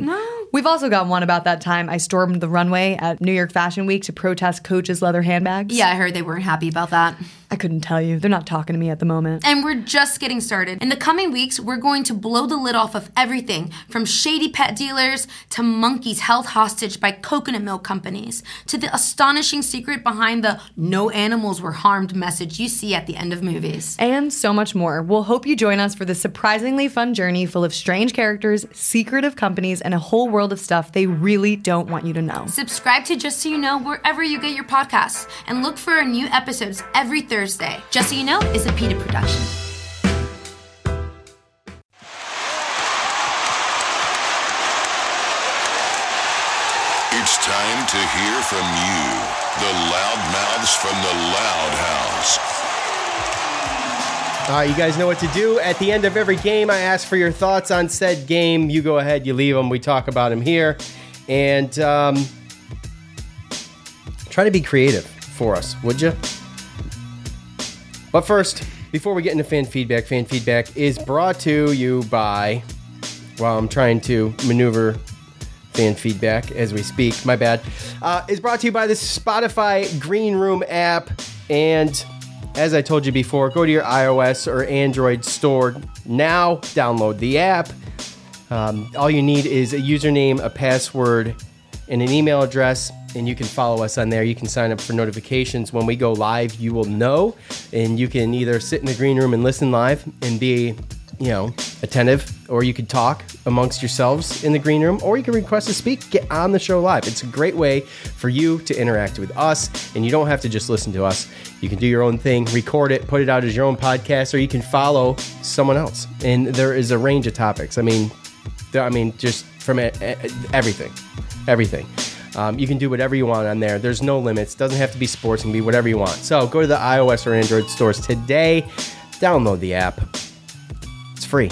Speaker 12: We've also got one about that time I stormed the runway at New York Fashion Week to protest Coach's leather handbags.
Speaker 13: Yeah, I heard they weren't happy about that.
Speaker 12: I couldn't tell you. They're not talking to me at the moment.
Speaker 13: And we're just getting started. In the coming weeks, we're going to blow the lid off of everything from shady pet dealers to monkeys held hostage by coconut milk companies to the astonishing secret behind the no animals were harmed message you see at the end of movies.
Speaker 12: And so much more. We'll hope you join us for this surprisingly fun journey full of strange characters, secretive companies, and a whole world of stuff they really don't want you to know.
Speaker 13: Subscribe to Just So You Know wherever you get your podcasts and look for our new episodes every Thursday. Thursday. Just So You Know is a PETA production.
Speaker 16: It's time to hear from you, the loud mouths from the Loud House.
Speaker 4: All right, you guys know what to do. At the end of every game, I ask for your thoughts on said game. You go ahead, you leave them. We talk about them here. And um, try to be creative for us, would you? But first, before we get into fan feedback, fan feedback is brought to you by, well, I'm trying to maneuver fan feedback as we speak, my bad, uh, is brought to you by the Spotify Green Room app. And as I told you before, go to your iOS or Android store now, download the app. Um, all you need is a username, a password, and an email address, and you can follow us on there. You can sign up for notifications. When we go live, you will know, and you can either sit in the green room and listen live and be, you know, attentive, or you could talk amongst yourselves in the green room, or you can request to speak, get on the show live. It's a great way for you to interact with us, and you don't have to just listen to us. You can do your own thing, record it, put it out as your own podcast, or you can follow someone else. And there is a range of topics. I mean, I mean, just from everything, everything. Um, you can do whatever you want on there. There's no limits. Doesn't have to be sports. It can be whatever you want. So go to the iOS or Android stores today. Download the app. It's free.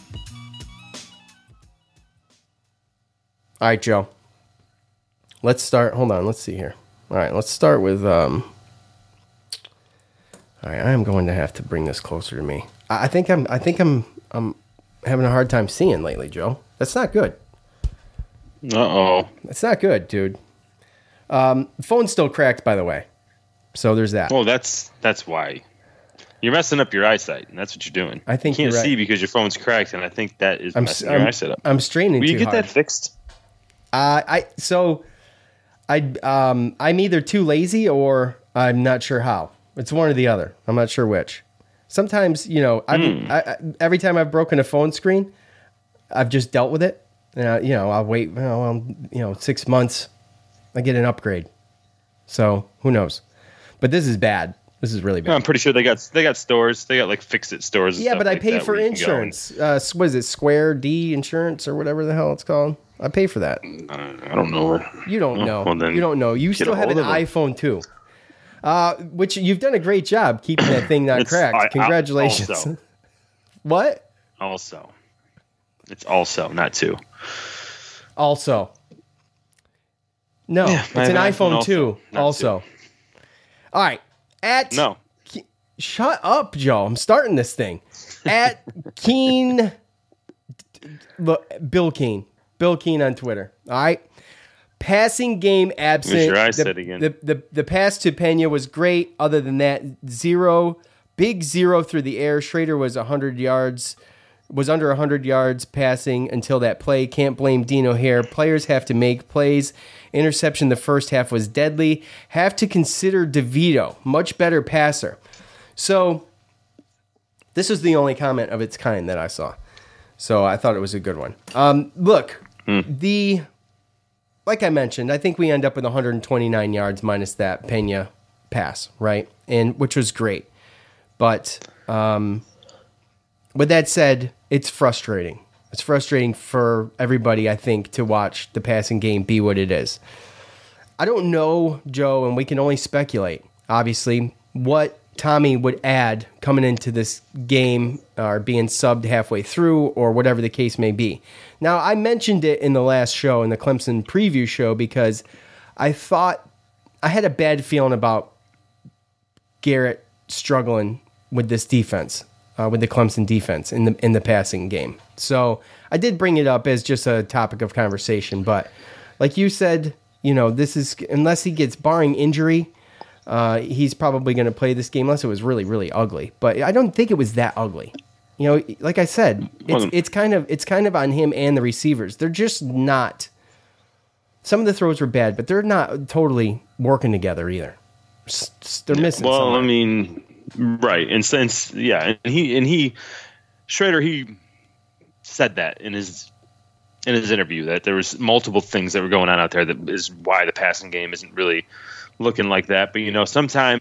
Speaker 4: All right, Joe. Let's start. Hold on. Let's see here. All right. Let's start with... Um, all right. I am going to have to bring this closer to me. I, I think I'm... I think I'm... I'm having a hard time seeing lately, Joe. That's not good.
Speaker 5: Uh-oh.
Speaker 4: It's not good, dude. Um, phone's still cracked, by the way. So there's that.
Speaker 5: Oh, that's that's why. You're messing up your eyesight, and that's what you're doing.
Speaker 4: I think
Speaker 5: you can't
Speaker 4: you're right.
Speaker 5: see because your phone's cracked, and I think that is
Speaker 4: I'm,
Speaker 5: messing
Speaker 4: I'm,
Speaker 5: your eyesight up.
Speaker 4: I'm straining
Speaker 5: Will
Speaker 4: too
Speaker 5: you get
Speaker 4: hard.
Speaker 5: that fixed?
Speaker 4: Uh, I so I um I'm either too lazy or I'm not sure how. It's one or the other. I'm not sure which. Sometimes, you know, I've,
Speaker 5: Mm.
Speaker 4: I, I, every time I've broken a phone screen, I've just dealt with it. Uh, you know, I'll wait, you know, well, you know, six months, I get an upgrade. So who knows? But this is bad. This is really bad.
Speaker 5: I'm pretty sure they got they got stores. They got like fix-it stores. And
Speaker 4: Yeah,
Speaker 5: stuff
Speaker 4: but I
Speaker 5: like
Speaker 4: pay
Speaker 5: that
Speaker 4: for
Speaker 5: where you can go and-
Speaker 4: insurance. Uh, what is it, Square D Insurance or whatever the hell it's called? I pay for that.
Speaker 5: I don't know.
Speaker 4: You don't
Speaker 5: Oh,
Speaker 4: know.
Speaker 5: well, then
Speaker 4: you don't know. You
Speaker 5: get
Speaker 4: still
Speaker 5: a
Speaker 4: have an
Speaker 5: hold of them.
Speaker 4: iPhone too, uh, which you've done a great job keeping that thing not
Speaker 5: It's-
Speaker 4: cracked.
Speaker 5: I- I-
Speaker 4: Congratulations.
Speaker 5: also.
Speaker 4: What?
Speaker 5: Also, it's also not two.
Speaker 4: Also. No,
Speaker 5: Yeah,
Speaker 4: it's
Speaker 5: I
Speaker 4: an
Speaker 5: have an
Speaker 4: iPhone
Speaker 5: also,
Speaker 4: two.
Speaker 5: not
Speaker 4: Also. All right. At
Speaker 5: No.
Speaker 4: Shut up, Joe. I'm starting this thing. At Keen, look, Bill Keen. Bill Keen on Twitter. All right. Passing game absent.
Speaker 5: Wish your eyes
Speaker 4: the,
Speaker 5: said again.
Speaker 4: The, the, the pass to Pena was great. Other than that, zero. Big zero through the air. Schrader was one hundred yards. Was under one hundred yards passing until that play. Can't blame Dino here. Players have to make plays. Interception the first half was deadly. Have to consider DeVito. Much better passer. So, this was the only comment of its kind that I saw. So, I thought it was a good one. Um, look, the... Like I mentioned, I think we end up with one hundred twenty-nine yards minus that Pena pass, right? And which was great. But... Um, with that said, it's frustrating. It's frustrating for everybody, I think, to watch the passing game be what it is. I don't know, Joe, and we can only speculate, obviously, what Tommy would add coming into this game or being subbed halfway through or whatever the case may be. Now, I mentioned it in the last show, in the Clemson preview show, because I thought I had a bad feeling about Garrett struggling with this defense. uh, with the Clemson defense in the in the passing game. So I did bring it up as just a topic of conversation, but like you said, you know, this is unless he gets barring injury, uh, he's probably going to play this game unless it was really really ugly. But I don't think it was that ugly. You know, like I said, it's it's kind of it's kind of on him and the receivers. They're just not. Some of the throws were bad, but they're not totally working together either. They're missing.
Speaker 5: Well,
Speaker 4: somewhere.
Speaker 5: I mean, right, and since yeah, and he and he Schrader he said that in his in his interview that there was multiple things that were going on out there that is why the passing game isn't really looking like that. But you know, sometimes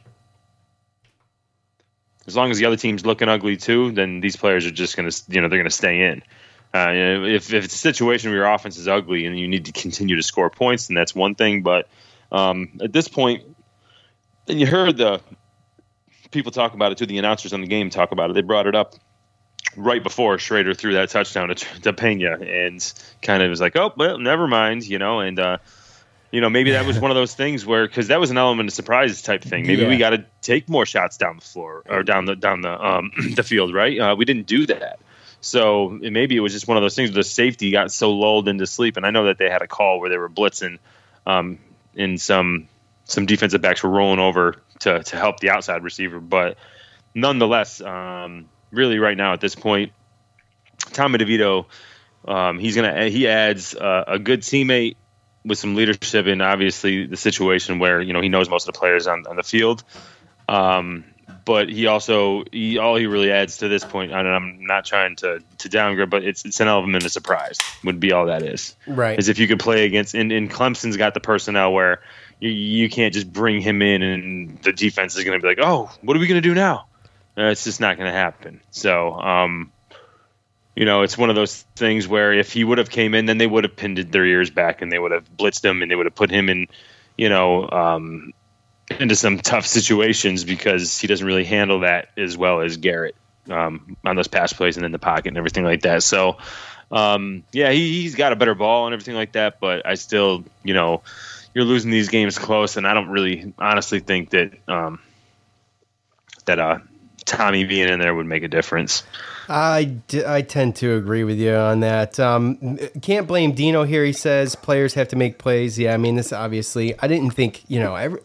Speaker 5: as long as the other team's looking ugly too, then these players are just gonna you know they're gonna stay in. Uh, you know, if, if it's a situation where your offense is ugly and you need to continue to score points, then that's one thing. But um, at this point, and you heard the people talk about it too, the announcers on the game talk about it. They brought it up right before Schrader threw that touchdown to, to Pena and kind of was like, oh, well, never mind, you know. And, uh, you know, maybe that was one of those things where because that was an element of surprise type thing. Maybe
Speaker 4: Yeah.
Speaker 5: we got to take more shots down the floor or down the down the um, the field, right? Uh, we didn't do that. So it, maybe it was just one of those things where the safety got so lulled into sleep. And I know that they had a call where they were blitzing um, and some some defensive backs were rolling over to, to help the outside receiver. But nonetheless, um, really right now at this point, Tommy DeVito, um, he's gonna he adds uh, a good teammate with some leadership in obviously the situation where you know he knows most of the players on, on the field. Um, But he also, he, all he really adds to this point, and I'm not trying to, to downgrade, but it's it's an element of surprise would be all that is.
Speaker 4: Right.
Speaker 5: Is if you could play against, and, and Clemson's got the personnel where you, you can't just bring him in and the defense is going to be like, oh, what are we going to do now? Uh, it's just not going to happen. So, um, you know, it's one of those things where if he would have came in, then they would have pinned their ears back and they would have blitzed him and they would have put him in, you know, um, into some tough situations because he doesn't really handle that as well as Garrett um, on those pass plays and in the pocket and everything like that. So, um, yeah, he, he's got a better ball and everything like that, but I still, you know, you're losing these games close, and I don't really honestly think that um, that uh, Tommy being in there would make a difference.
Speaker 4: I, d- I tend to agree with you on that. Um, can't blame Dino here. He says players have to make plays. Yeah, I mean, this obviously, I didn't think, you know, every,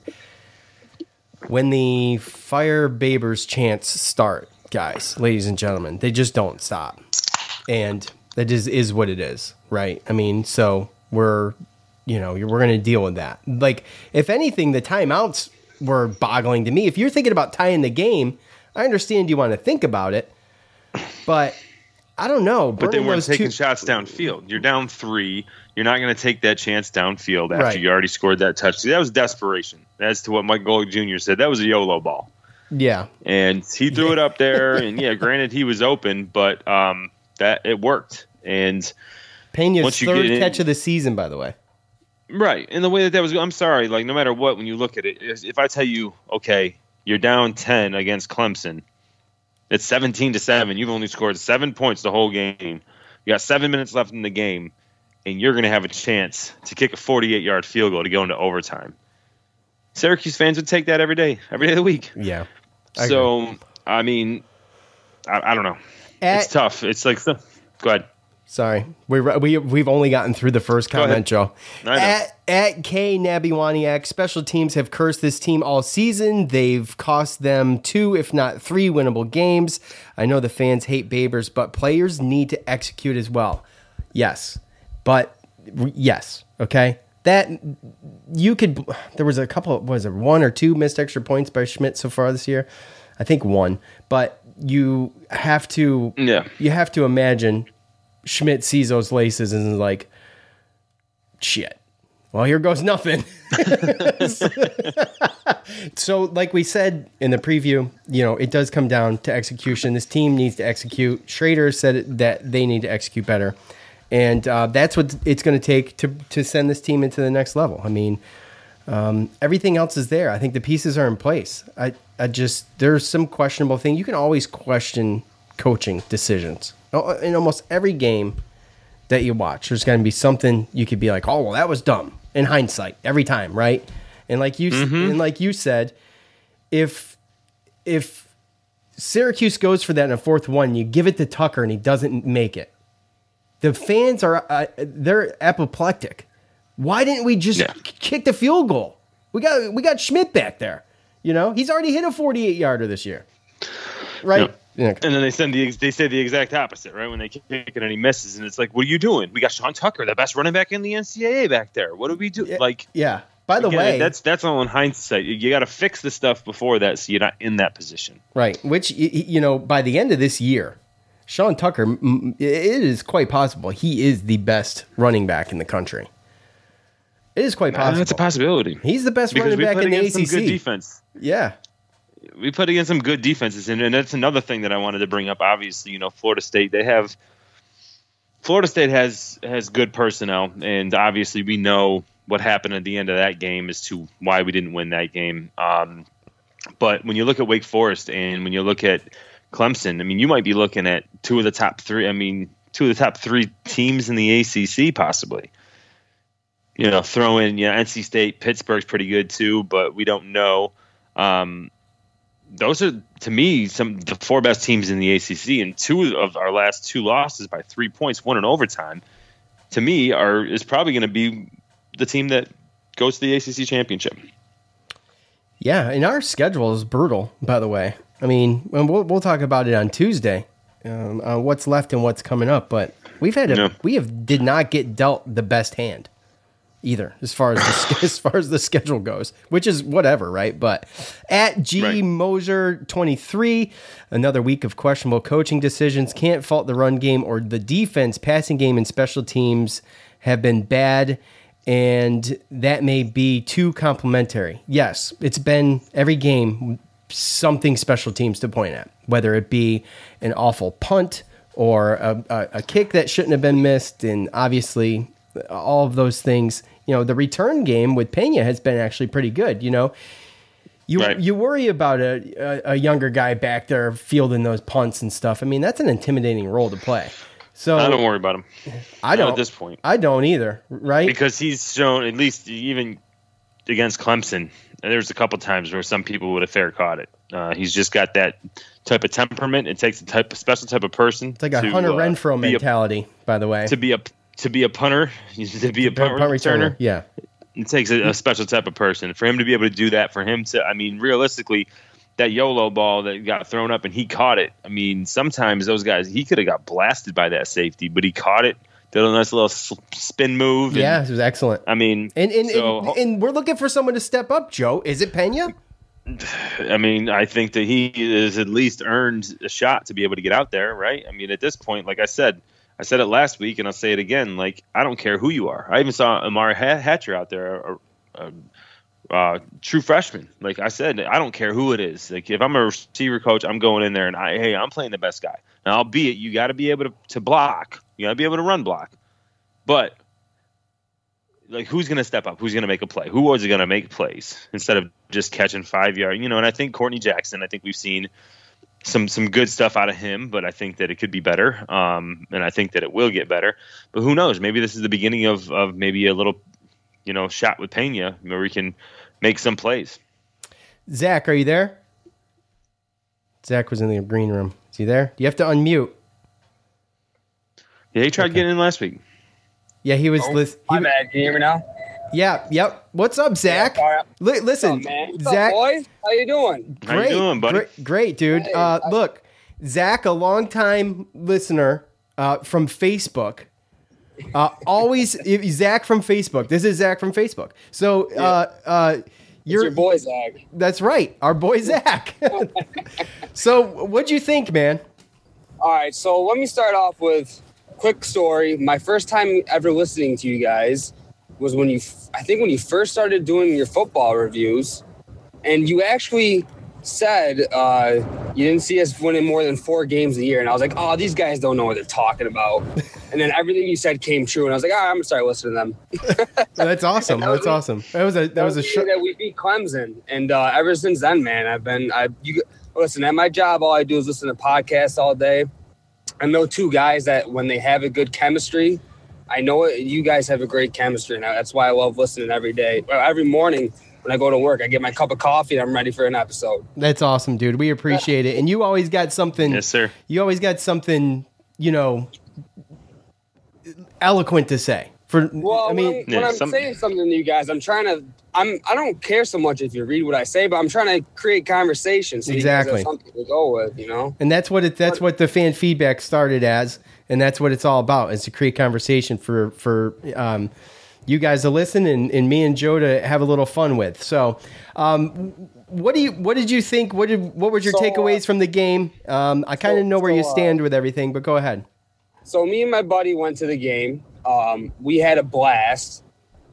Speaker 4: when the Fire Babers chants start, guys, ladies and gentlemen, they just don't stop. And that is, is what it is, right? I mean, so we're, you know, we're going to deal with that. Like, if anything, the timeouts were boggling to me. If you're thinking about tying the game, I understand you want to think about it, but I don't know.
Speaker 5: But they
Speaker 4: Burning
Speaker 5: weren't
Speaker 4: those
Speaker 5: taking
Speaker 4: two-
Speaker 5: shots downfield. You're down three. You're not going to take that chance downfield after
Speaker 4: Right.
Speaker 5: you already scored that touchdown. That was desperation. That's to what Mike Golick Junior said. That was a YOLO ball.
Speaker 4: Yeah.
Speaker 5: And he threw it up there. And, yeah, granted, he was open, but um, that it worked. And
Speaker 4: Pena's
Speaker 5: once you
Speaker 4: third
Speaker 5: get in-
Speaker 4: catch of the season, by the way.
Speaker 5: Right. And the way that that was, I'm sorry, like no matter what, when you look at it, if I tell you, okay, you're down ten against Clemson, it's seventeen to seven. You've only scored seven points the whole game. You got seven minutes left in the game, and you're going to have a chance to kick a forty-eight yard field goal to go into overtime. Syracuse fans would take that every day, every day of the week.
Speaker 4: Yeah. I
Speaker 5: so,
Speaker 4: agree.
Speaker 5: I mean, I, I don't know.
Speaker 4: At-
Speaker 5: it's tough. It's like, go ahead.
Speaker 4: Sorry, we we we've only gotten through the first
Speaker 5: Go
Speaker 4: comment, Joe.
Speaker 5: I know.
Speaker 4: At at K Nabiwaniak, special teams have cursed this team all season. They've cost them two, if not three, winnable games. I know the fans hate Babers, but players need to execute as well. Yes, but yes, okay. That you could. There was a couple. Was it one or two missed extra points by Schmidt so far this year? I think one, but you have to.
Speaker 5: Yeah.
Speaker 4: You have to imagine. Schmidt sees those laces and is like, shit. Well, here goes nothing. So, like we said in the preview, you know, it does come down to execution. This team needs to execute. Schrader said that they need to execute better. And uh, that's what it's going to take to to send this team into the next level. I mean, um, everything else is there. I think the pieces are in place. I, I just, there's some questionable thing. You can always question coaching decisions. In almost every game that you watch, there's going to be something you could be like, "Oh, well, that was dumb." In hindsight, every time, right? And like you,
Speaker 5: Mm-hmm.
Speaker 4: and like you said, if if Syracuse goes for that in a fourth one. You give it to Tucker, and he doesn't make it. The fans are uh, they're apoplectic. Why didn't we just yeah. kick the field goal? We got we got Schmidt back there. You know, he's already hit a forty-eight yarder this year, right?
Speaker 5: Yeah. Yeah. And then they send the they say the exact opposite, right? When they kick it and he misses, and it's like, what are you doing? We got Sean Tucker, the best running back in the N C double A, back there. What do we do?
Speaker 4: Yeah.
Speaker 5: Like,
Speaker 4: yeah. By the
Speaker 5: again,
Speaker 4: way,
Speaker 5: that's that's all in hindsight. You got to fix the stuff before that, so you're not in that position,
Speaker 4: right? Which you know, by the end of this year, Sean Tucker, it is quite possible he is the best running back in the country. It is quite possible.
Speaker 5: That's a possibility.
Speaker 4: He's the best
Speaker 5: because
Speaker 4: running back in the A C C.
Speaker 5: Some good defense.
Speaker 4: Yeah.
Speaker 5: We played against some good defenses, and, and that's another thing that I wanted to bring up. Obviously, you know, Florida State, they have Florida State has has good personnel, and obviously we know what happened at the end of that game as to why we didn't win that game. Um, but when you look at Wake Forest and when you look at Clemson, I mean, you might be looking at two of the top three. I mean, two of the top three teams in the A C C, possibly. You know, throw in, yeah, N C State, Pittsburgh's pretty good too, but we don't know. Um, those are, to me, some the four best teams in the A C C, and two of our last two losses by three points, one in overtime. To me, are is probably going to be the team that goes to the A C C championship.
Speaker 4: Yeah, and our schedule is brutal, by the way. I mean, we'll we'll talk about it on Tuesday, um, on what's left and what's coming up. But we've had a, yeah. we have did not get dealt the best hand either, as far as the, as far as the schedule goes, which is whatever, right? But at G right. Mosier twenty-three, another week of questionable coaching decisions. Can't fault the run game or the defense. Passing game and special teams have been bad, and that may be too complimentary. Yes, it's been every game something special teams to point at, whether it be an awful punt or a, a, a kick that shouldn't have been missed, and obviously all of those things. You know, the return game with Pena has been actually pretty good. You know, you right. you worry about a, a, a younger guy back there fielding those punts and stuff. I mean, that's an intimidating role to play. So
Speaker 5: I don't worry about him.
Speaker 4: I don't
Speaker 5: Not at this point.
Speaker 4: I don't either, right?
Speaker 5: Because he's shown, at least even against Clemson, there's a couple times where some people would have fair caught it. Uh, he's just got that type of temperament. It takes a type of special type of person.
Speaker 4: It's like a to, Hunter uh, Renfrow mentality, a, by the way.
Speaker 5: To be a to be a punter, to be a punt, punt returner,
Speaker 4: returner, yeah.
Speaker 5: It takes a, a special type of person. For him to be able to do that, for him to, I mean, realistically, that YOLO ball that got thrown up and he caught it. I mean, sometimes those guys, he could have got blasted by that safety, but he caught it, did a nice little spin move. And,
Speaker 4: yeah, it was excellent.
Speaker 5: I mean,
Speaker 4: and and,
Speaker 5: so,
Speaker 4: and and we're looking for someone to step up, Joe. Is it Pena?
Speaker 5: I mean, I think that he has at least earned a shot to be able to get out there, right? I mean, at this point, like I said, I said it last week, and I'll say it again. Like, I don't care who you are. I even saw Amari Hatcher out there, a, a, a true freshman. Like I said, I don't care who it is. Like, if I'm a receiver coach, I'm going in there and I, hey, I'm playing the best guy. Now, albeit you got to be able to, to block. You got to be able to run block. But like, who's going to step up? Who's going to make a play? Who was going to make plays instead of just catching five yard? You know, and I think Courtney Jackson. I think we've seen some some good stuff out of him, but I think that it could be better, um, and I think that it will get better. But who knows? Maybe this is the beginning of, of maybe a little, you know, shot with Pena where we can make some plays.
Speaker 4: Zach, are you there? Zach was in the green room. Is he there? You have to unmute.
Speaker 5: Yeah, he tried okay. getting in last week.
Speaker 4: Yeah, he was.
Speaker 17: Oh,
Speaker 4: li-
Speaker 17: my
Speaker 4: he,
Speaker 17: bad. Can you hear me now?
Speaker 4: Yeah, yep. What's up, Zach?
Speaker 17: Yeah,
Speaker 4: L- listen,
Speaker 17: What's up, man? What's
Speaker 4: Zach.
Speaker 17: up, boys? How you doing?
Speaker 4: Great,
Speaker 5: How you doing, buddy?
Speaker 4: Great, great dude.
Speaker 17: Hey,
Speaker 4: uh,
Speaker 17: I-
Speaker 4: look, Zach, a longtime listener uh, from Facebook. Uh, always, if, Zach from Facebook. This is Zach from Facebook. So, uh, uh, you're
Speaker 17: It's your boy, Zach.
Speaker 4: That's right, our boy Zach. So, what'd you think, man?
Speaker 17: All right, so let me start off with a quick story. My first time ever listening to you guys was when you, I think when you first started doing your football reviews, and you actually said uh, you didn't see us winning more than four games a year. And I was like, oh, these guys don't know what they're talking about. And then everything you said came true. And I was like, all right, I'm going to start listening to them.
Speaker 4: That's awesome. That's awesome. That was a, that, that was a show
Speaker 17: that we beat Clemson. And uh, ever since then, man, I've been, I, you listen, at my job, all I do is listen to podcasts all day. I know two guys that when they have a good chemistry, I know it, you guys have a great chemistry. And that's why I love listening every day, or every morning. when I go to work. I get my cup of coffee and I'm ready for an episode.
Speaker 4: That's awesome, dude. We appreciate it. And you always got something.
Speaker 5: Yes, sir.
Speaker 4: You always got something, you know, eloquent to say. For
Speaker 17: Well,
Speaker 4: I mean,
Speaker 17: when I'm,
Speaker 5: Yeah,
Speaker 17: when I'm
Speaker 5: some-
Speaker 17: saying something to you guys, I'm trying to. I'm. I don't care so much if you read what I say, but I'm trying to create conversation. So
Speaker 4: Exactly.
Speaker 17: You guys have something to go with, you know.
Speaker 4: and that's what it. That's what the fan feedback started as, and that's what it's all about. Is to create conversation for for um, you guys to listen, and, and me and Joe to have a little fun with. So, um, what do you? What did you think? What did? What were your
Speaker 17: So, uh,
Speaker 4: takeaways from the game? Um, I kind of
Speaker 17: so-
Speaker 4: know where you
Speaker 17: so, uh,
Speaker 4: stand with everything, but go ahead.
Speaker 17: So me and my buddy went to the game. Um, we had a blast.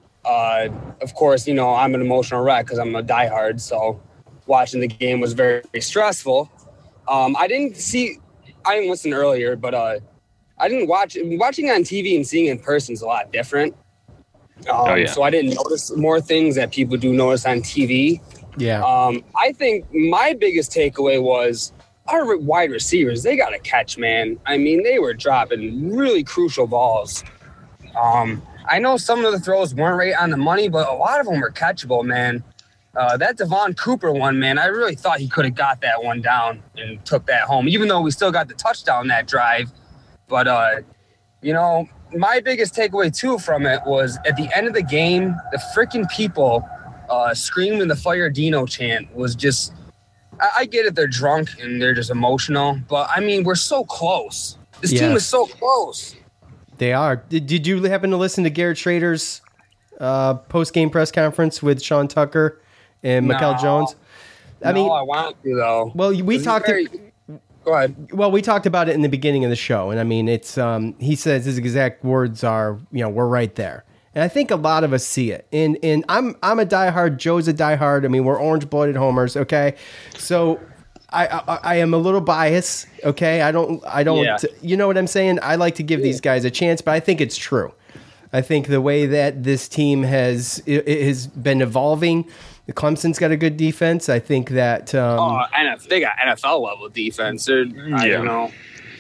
Speaker 17: Uh, of course, you know, I'm an emotional wreck because I'm a diehard. So watching the game was very, very stressful. Um, I didn't see, I didn't listen earlier, but uh, I didn't watch. Watching on T V and seeing in person is a lot different. Um,
Speaker 5: Oh, yeah.
Speaker 17: So I didn't notice more things that people do notice on T V.
Speaker 4: Yeah.
Speaker 17: Um, I think my biggest takeaway was our wide receivers. They got to catch, man. I mean, they were dropping really crucial balls. Um, I know some of the throws weren't right on the money, but a lot of them were catchable, man. Uh, that Devon Cooper one, man, I really thought he could have got that one down and took that home, even though we still got the touchdown that drive. But, uh, you know, my biggest takeaway, too, from it was at the end of the game, the freaking people uh, screaming the Fire Dino chant was just – I, I get it, they're drunk and they're just emotional. But, I mean, we're so close. This
Speaker 4: Yeah.
Speaker 17: team is so close.
Speaker 4: They are. Did, did you happen to listen to Garrett Schrader's uh, post-game press conference with Sean Tucker and Mikel
Speaker 17: No.
Speaker 4: Jones? I
Speaker 17: no,
Speaker 4: mean,
Speaker 17: I want to, though.
Speaker 4: well, we
Speaker 17: This is
Speaker 4: talked.
Speaker 17: very- Go ahead.
Speaker 4: Well, we talked about it in the beginning of the show, and I mean, it's. Um, he says his exact words are, you know, we're right there, and I think a lot of us see it. And and I'm I'm a diehard. Joe's a diehard. I mean, we're orange-blooded homers. Okay, so. I, I I am a little biased, okay? I don't I don't
Speaker 17: Yeah.
Speaker 4: you know what I'm saying? I like to give these guys a chance, but I think it's true. I think the way that this team has it, it has been evolving, the Clemson's got a good defense. I think that um,
Speaker 17: Oh, N F, they got N F L level defense. They're, I
Speaker 5: Yeah.
Speaker 17: don't know.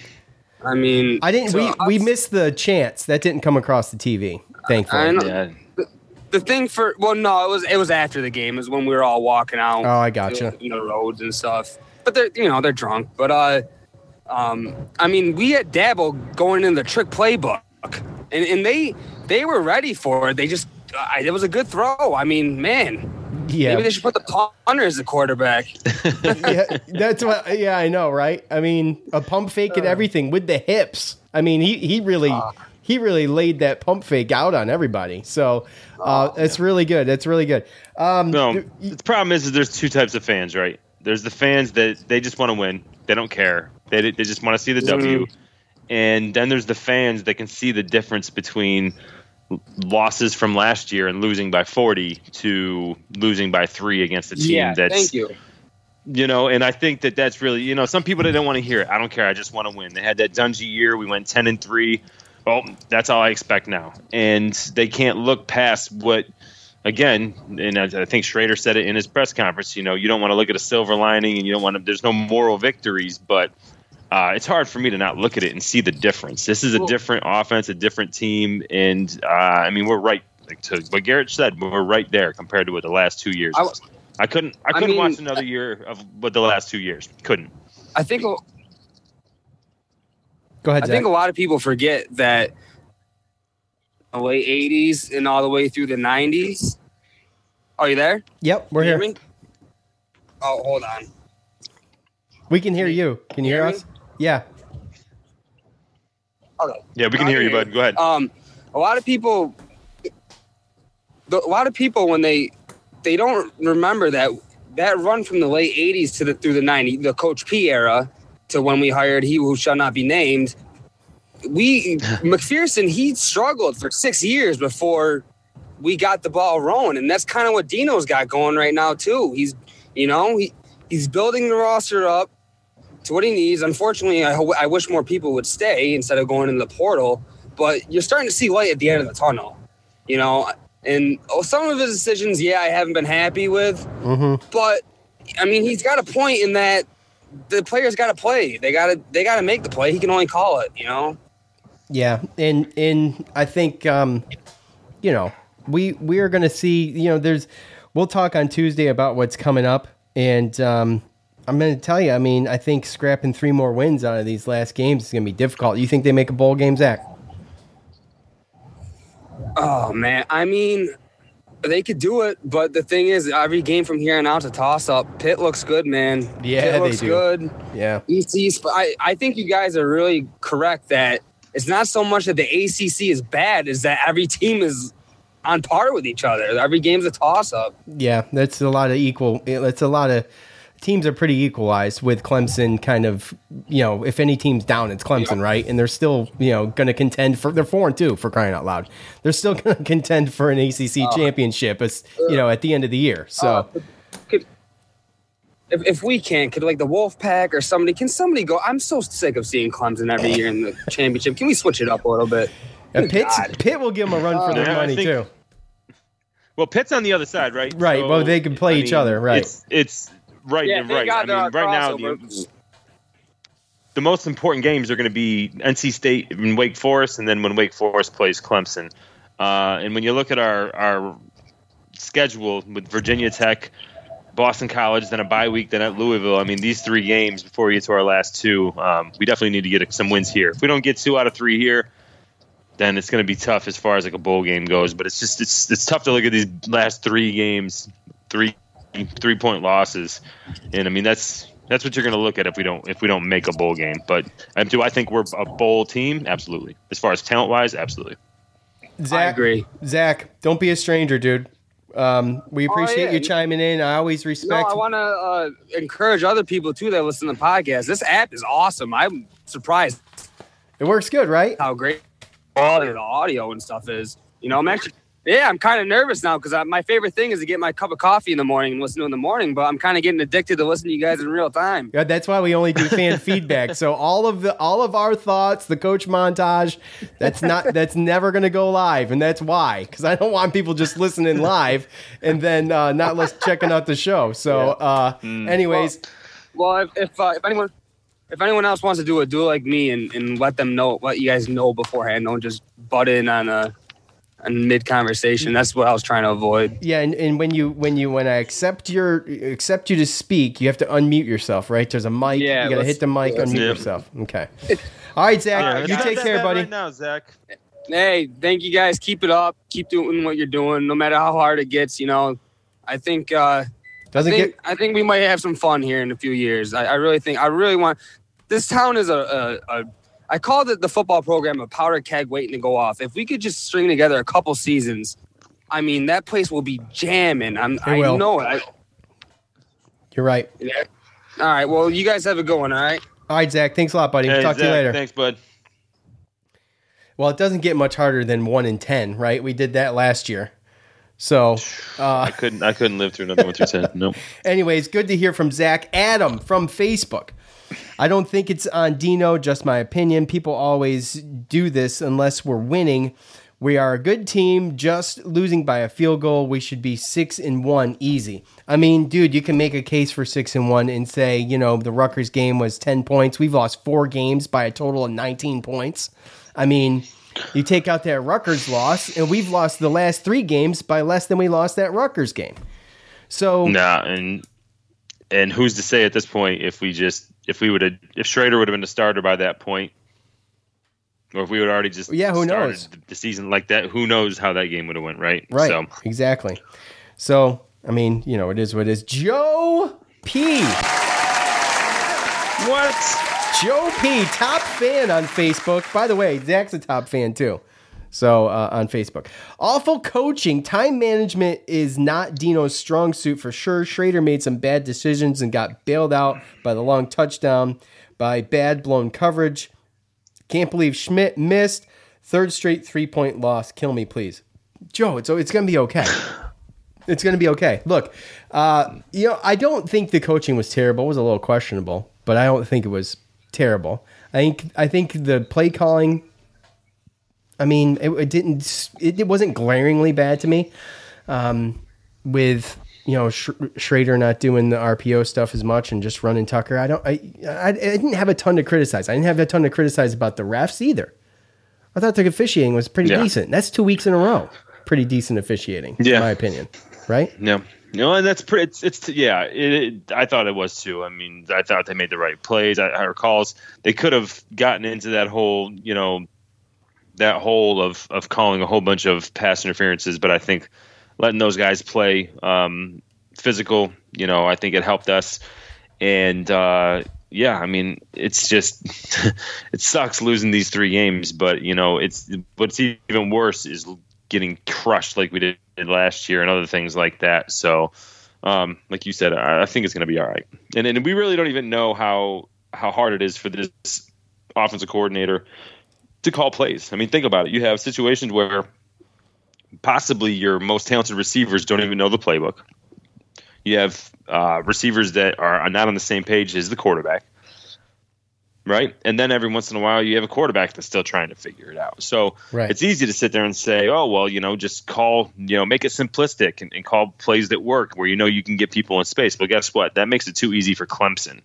Speaker 17: I mean,
Speaker 4: I didn't
Speaker 17: so
Speaker 4: we
Speaker 17: us-
Speaker 4: we missed the chance. That didn't come across the T V, thankfully.
Speaker 17: I know.
Speaker 5: Yeah.
Speaker 17: The thing for well, no, it was it was after the game. It was when we were all walking out.
Speaker 4: Oh, I gotcha.
Speaker 17: In the roads and stuff. But they're you know they're drunk. But uh, um, I mean, we had Dabble going in the trick playbook, and and they they were ready for it. They just uh, it was a good throw. I mean, man.
Speaker 4: Yeah.
Speaker 17: Maybe they should put the punter as the quarterback.
Speaker 4: yeah, that's what. Yeah, I know, right? I mean, a pump fake and everything with the hips. I mean, he he really he really laid that pump fake out on everybody. So uh, it's really good. That's really good. Um,
Speaker 5: No, the problem is, is there's two types of fans, right? There's the fans that they just want to win. They don't care. They they just want to see the W. And then there's the fans that can see the difference between losses from last year and losing by forty to losing by three against a team
Speaker 17: Yeah,
Speaker 5: that's
Speaker 17: thank you.
Speaker 5: You know, and I think that that's really, you know, some people they don't want to hear it. I don't care. I just want to win. They had that Dungy year. We went ten and three. Well, that's all I expect now. And they can't look past what, again, and I I think Schrader said it in his press conference, you know, you don't want to look at a silver lining and you don't want to, there's no moral victories, but uh, it's hard for me to not look at it and see the difference. This is a different offense, a different team. And uh, I mean, we're right like to what Garrett said, we're right there compared to what the last two years
Speaker 17: I-
Speaker 5: was. I couldn't. I
Speaker 17: I
Speaker 5: couldn't
Speaker 17: mean-
Speaker 5: watch another year of what the last two years. Couldn't.
Speaker 17: I think
Speaker 4: Go ahead,
Speaker 17: I
Speaker 4: Zach.
Speaker 17: think a lot of people forget that the late eighties and all the way through the nineties. Are you there?
Speaker 4: Yep, we're
Speaker 17: Can you
Speaker 4: here.
Speaker 17: hear me? Oh, hold on.
Speaker 4: We can hear you. Can you hear
Speaker 17: Hear me?
Speaker 4: us? Yeah.
Speaker 17: Okay.
Speaker 5: Yeah, we can
Speaker 17: I
Speaker 5: hear you, bud. Go ahead.
Speaker 17: Um, a lot of people, the, a lot of people when they they don't remember that that run from the late eighties to the through the nineties, the Coach P era, to when we hired he who shall not be named. We McPherson he struggled for six years before we got the ball rolling, and that's kind of what Dino's got going right now too. He's you know he he's building the roster up to what he needs. Unfortunately, I, ho- I wish more people would stay instead of going in the portal. But you're starting to see light at the end of the tunnel, you know. And oh, some of his decisions, yeah, I haven't been happy with.
Speaker 4: Mm-hmm.
Speaker 17: But I mean, he's got a point in that the players got to play. They got to they got to make the play. He can only call it, you know.
Speaker 4: Yeah, and and I think um, you know we we are going to see. You know, there's we'll talk on Tuesday about what's coming up. And um, I'm going to tell you, I mean, I think scrapping three more wins out of these last games is going to be difficult. You think they make a bowl game, Zach?
Speaker 17: Oh, man. I mean, they could do it, but the thing is, every game from here on out to toss-up, Pitt looks good, man.
Speaker 4: Yeah,
Speaker 17: Pitt
Speaker 4: they
Speaker 17: looks
Speaker 4: do.
Speaker 17: good.
Speaker 4: Yeah.
Speaker 17: E C, I, I think you guys are really correct that it's not so much that the A C C is bad, is that every team is on par with each other. Every game's a toss-up.
Speaker 4: Yeah, that's a lot of equal. It's a lot of teams are pretty equalized with Clemson kind of, you know, if any team's down, it's Clemson, right? And they're still, you know, going to contend for, they're four and two for crying out loud. They're still going to contend for an A C C
Speaker 17: Uh,
Speaker 4: championship, as, you know, at the end of the year. So,
Speaker 17: Uh, could, if, if we can, could like the Wolfpack or somebody, can somebody go? I'm so sick of seeing Clemson every year in the championship. Can we switch it up a little bit?
Speaker 4: and Pitt, Pitt will give them a run for
Speaker 17: Uh,
Speaker 4: their
Speaker 5: yeah, I
Speaker 4: money,
Speaker 5: think-
Speaker 4: too.
Speaker 5: Well, Pitt's on the other side, right?
Speaker 4: Right, well, they can play
Speaker 5: I
Speaker 4: each
Speaker 5: mean,
Speaker 4: other, right.
Speaker 5: It's, it's right,
Speaker 17: Yeah, they
Speaker 5: right.
Speaker 17: got
Speaker 5: I mean,
Speaker 17: the
Speaker 5: right now,
Speaker 17: crossover.
Speaker 5: the, the most important games are going to be N C State and Wake Forest, and then when Wake Forest plays Clemson. Uh, and when you look at our, our schedule with Virginia Tech, Boston College, then a bye week, then at Louisville, I mean, these three games before we get to our last two, um, we definitely need to get some wins here. If we don't get two out of three here, then it's going to be tough as far as like a bowl game goes. But it's just it's it's tough to look at these last three games, three three point losses, and I mean that's that's what you're going to look at if we don't if we don't make a bowl game. But um, do I think we're a bowl team? Absolutely. As far as talent wise, absolutely.
Speaker 4: Zach,
Speaker 17: I agree.
Speaker 4: Zach, don't be a stranger, dude. Um, we appreciate
Speaker 17: Oh, yeah.
Speaker 4: you chiming in. I always
Speaker 17: No,
Speaker 4: respect.
Speaker 17: I want to uh, encourage other people too that listen to the podcast. This app is awesome. I'm surprised
Speaker 4: it works good, right?
Speaker 17: how great quality of the audio and stuff is. You know, I'm actually, yeah, I'm kind of nervous now because my favorite thing is to get my cup of coffee in the morning and listen to it in the morning. But I'm kind of getting addicted to listening to you guys in real time.
Speaker 4: Yeah, that's why we only do fan feedback. So all of the all of our thoughts, the coach montage, that's not that's never going to go live, and that's why, because I don't want people just listening live and then uh, not less checking out the show. So, uh, anyways,
Speaker 17: Well, if if, uh, if anyone if anyone else wants to do it, do it like me and, and let them know, let you guys know beforehand. Don't just butt in on a, a mid conversation. That's what I was trying to avoid.
Speaker 4: yeah, and, and when you when you when I accept your accept you to speak, you have to unmute yourself, right? There's a mic.
Speaker 17: Yeah,
Speaker 4: you got to
Speaker 17: let's-
Speaker 4: hit the mic,
Speaker 17: let's-
Speaker 4: unmute
Speaker 5: Yeah.
Speaker 4: yourself. Okay. All right, Zach,
Speaker 17: All right,
Speaker 4: you
Speaker 17: it's
Speaker 4: take
Speaker 5: Not that
Speaker 4: care,
Speaker 5: bad
Speaker 4: buddy.
Speaker 5: Right now, Zach.
Speaker 17: Hey, thank you guys. Keep it up. Keep doing what you're doing, no matter how hard it gets. You know, I think. Uh,
Speaker 4: Doesn't
Speaker 17: I think,
Speaker 4: get
Speaker 17: I think we might have some fun here in a few years. I, I really think. I really want. This town is a, a, a. I called it the football program a powder keg waiting to go off. If we could just string together a couple seasons, I mean, that place will be jamming. I'm. I
Speaker 4: will.
Speaker 17: know it. I,
Speaker 4: you're right.
Speaker 17: yeah. All right. Well, you guys have a good one. All right.
Speaker 4: All right, Zach. Thanks a lot, buddy.
Speaker 5: Hey,
Speaker 4: Talk to you
Speaker 5: Zach,
Speaker 4: later.
Speaker 5: Thanks, bud.
Speaker 4: Well, it doesn't get much harder than one in ten, right? We did that last year. So, uh,
Speaker 5: I couldn't I couldn't live through another one through ten. Nope.
Speaker 4: anyways, good to hear from Zach. Adam from Facebook. I don't think it's on Dino, just my opinion. People always do this unless we're winning. We are a good team, just losing by a field goal. We should be six and one easy. I mean, dude, you can make a case for six and one and say, you know, the Rutgers game was ten points. We've lost four games by a total of nineteen points. I mean, you take out that Rutgers loss, and we've lost the last three games by less than we lost that Rutgers game. So,
Speaker 5: Nah, and and who's to say at this point if we just if we would have if Schrader would have been the starter by that point, or if we would already just
Speaker 4: Yeah, who
Speaker 5: started
Speaker 4: knows?
Speaker 5: the season like that, who knows how that game would have went, right?
Speaker 4: right,
Speaker 5: So
Speaker 4: exactly. So, I mean, you know, it is what it is. Joe P.
Speaker 5: what?
Speaker 4: Joe P, top fan on Facebook. By the way, Zach's a top fan too. So uh, on Facebook. Awful coaching. Time management is not Dino's strong suit for sure. Schrader made some bad decisions and got bailed out by the long touchdown, by bad blown coverage. Can't believe Schmidt missed. Third straight three-point loss. Kill me, please. Joe, it's, it's going to be okay. It's going to be okay. Look, uh, you know, I don't think the coaching was terrible. It was a little questionable, but I don't think it was terrible. I think I think the play calling, I mean, it, it didn't it, it wasn't glaringly bad to me. Um, with you know Sch- Schrader not doing the R P O stuff as much and just running Tucker, I don't I, I I didn't have a ton to criticize. I didn't have a ton to criticize about the refs either. I thought the officiating was pretty
Speaker 5: Yeah.
Speaker 4: decent. That's two weeks in a row. Pretty decent officiating,
Speaker 5: Yeah.
Speaker 4: in my opinion. Right?
Speaker 5: Yeah. You know, and that's pretty. It's, it's yeah. It, it, I thought it was too. I mean, I thought they made the right plays. I, our calls. They could have gotten into that whole, you know, that hole of of calling a whole bunch of pass interferences. But I think letting those guys play um, physical, you know, I think it helped us. And uh, yeah, I mean, it's just it sucks losing these three games. But you know, it's what's even worse is getting crushed like we did last year and other things like that. So, um, like you said, I, I think it's going to be all right. And, and we really don't even know how how hard it is for this offensive coordinator to call plays. I mean, think about it. You have situations where possibly your most talented receivers don't even know the playbook. You have uh, receivers that are not on the same page as the quarterback. Right. And then every once in a while you have a quarterback that's still trying to figure it out. So
Speaker 4: right.
Speaker 5: It's easy to sit there and say, oh, well, you know, just call, you know, make it simplistic and, and call plays that work where, you know, you can get people in space. But guess what? That makes it too easy for Clemson.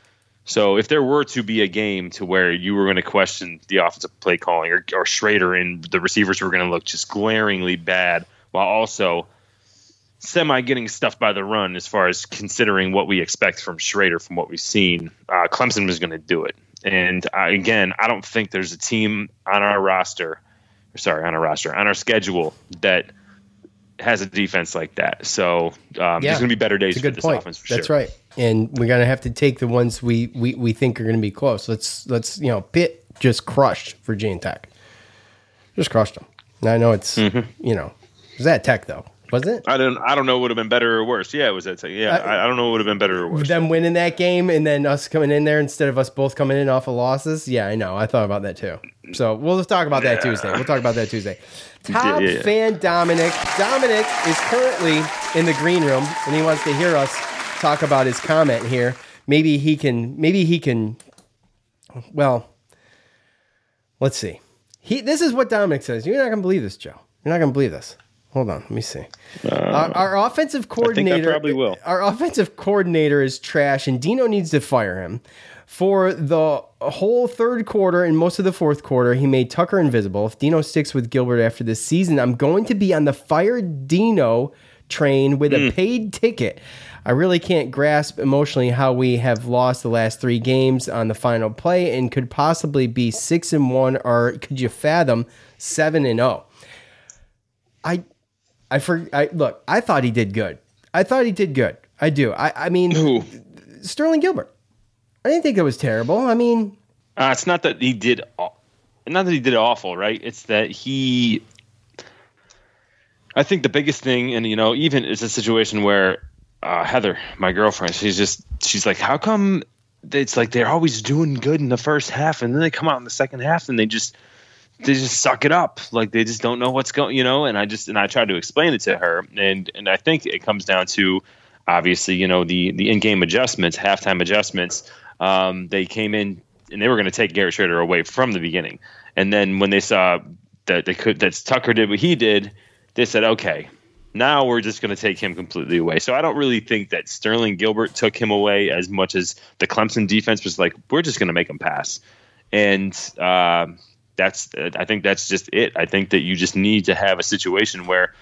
Speaker 5: So if there were to be a game to where you were going to question the offensive play calling or, or Schrader and the receivers were going to look just glaringly bad while also semi getting stuffed by the run as far as considering what we expect from Schrader from what we've seen, uh, Clemson was going to do it. And uh, again, I don't think there's a team on our roster, sorry, on our roster, on our schedule that has a defense like that. So um, yeah. There's going to be better days for this
Speaker 4: point.
Speaker 5: offense for
Speaker 4: That's
Speaker 5: sure.
Speaker 4: right. And we're going to have to take the ones we, we, we think are going to be close. Let's, let's, you know, Pitt just crushed Virginia Tech. Just crushed them. And I know it's, mm-hmm. you know, it was at Tech though. Was it?
Speaker 5: I don't. I don't know. Would have been better or worse. Yeah, it was that. Yeah, uh, I, I don't know. Would have been better or worse.
Speaker 4: Them winning that game and then us coming in there instead of us both coming in off of losses. Yeah, I know. I thought about that too. So we'll talk about that yeah. Tuesday. We'll talk about that Tuesday. Top yeah, yeah. fan Dominic. Dominic is currently in the green room and he wants to hear us talk about his comment here. Maybe he can. Maybe he can. Well, let's see. He. This is what Dominic says. You're not gonna believe this, Joe. You're not gonna believe this. Hold on, let me see. Uh, our, our offensive coordinator,
Speaker 5: I think I probably will.
Speaker 4: Our offensive coordinator is trash, and Dino needs to fire him. For the whole third quarter and most of the fourth quarter, he made Tucker invisible. If Dino sticks with Gilbert after this season, I'm going to be on the fire Dino train with mm. a paid ticket. I really can't grasp emotionally how we have lost the last three games on the final play and could possibly be six and one, or could you fathom seven and zero? I. I for I look. I thought he did good. I thought he did good. I do. I, I mean, Ooh. Sterling Gilbert. I didn't think it was terrible. I mean,
Speaker 5: uh, it's not that he did, not that he did awful, right? It's that he. I think the biggest thing, and you know, even it's a situation where uh, Heather, my girlfriend, she's just she's like, how come it's like they're always doing good in the first half, and then they come out in the second half and they just. They just suck it up. Like they just don't know what's going, you know, and I just, and I tried to explain it to her. And, and I think it comes down to obviously, you know, the, the in-game adjustments, halftime adjustments. Um, they came in and they were going to take Garrett Schrader away from the beginning. And then when they saw that they could, that Tucker did what he did, they said, okay, now we're just going to take him completely away. So I don't really think that Sterling Gilbert took him away as much as the Clemson defense was like, we're just going to make him pass. And, uh, That's. I think that's just it. I think that you just need to have a situation where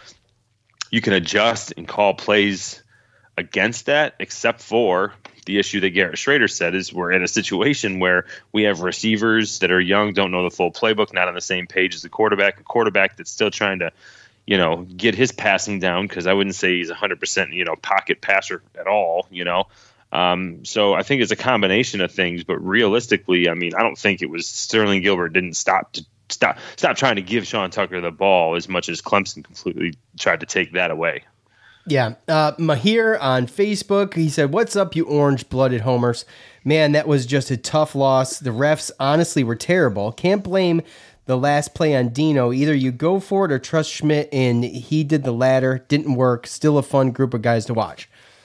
Speaker 5: you can adjust and call plays against that, except for the issue that Garrett Schrader said is we're in a situation where we have receivers that are young, don't know the full playbook, not on the same page as the quarterback, a quarterback that's still trying to, you know, get his passing down because I wouldn't say he's one hundred percent, you know, pocket passer at all, you know. Um, so I think it's a combination of things, but realistically, I mean, I don't think it was Sterling Gilbert didn't stop to stop, stop trying to give Sean Tucker the ball as much as Clemson completely tried to take that away.
Speaker 4: Yeah. Uh, Mahir on Facebook, he said, what's up, you orange blooded homers? Man, that was just a tough loss. The refs honestly were terrible. Can't blame the last play on Dino. Either you go for it or trust Schmidt, and he did the latter. Didn't work. Still a fun group of guys to watch.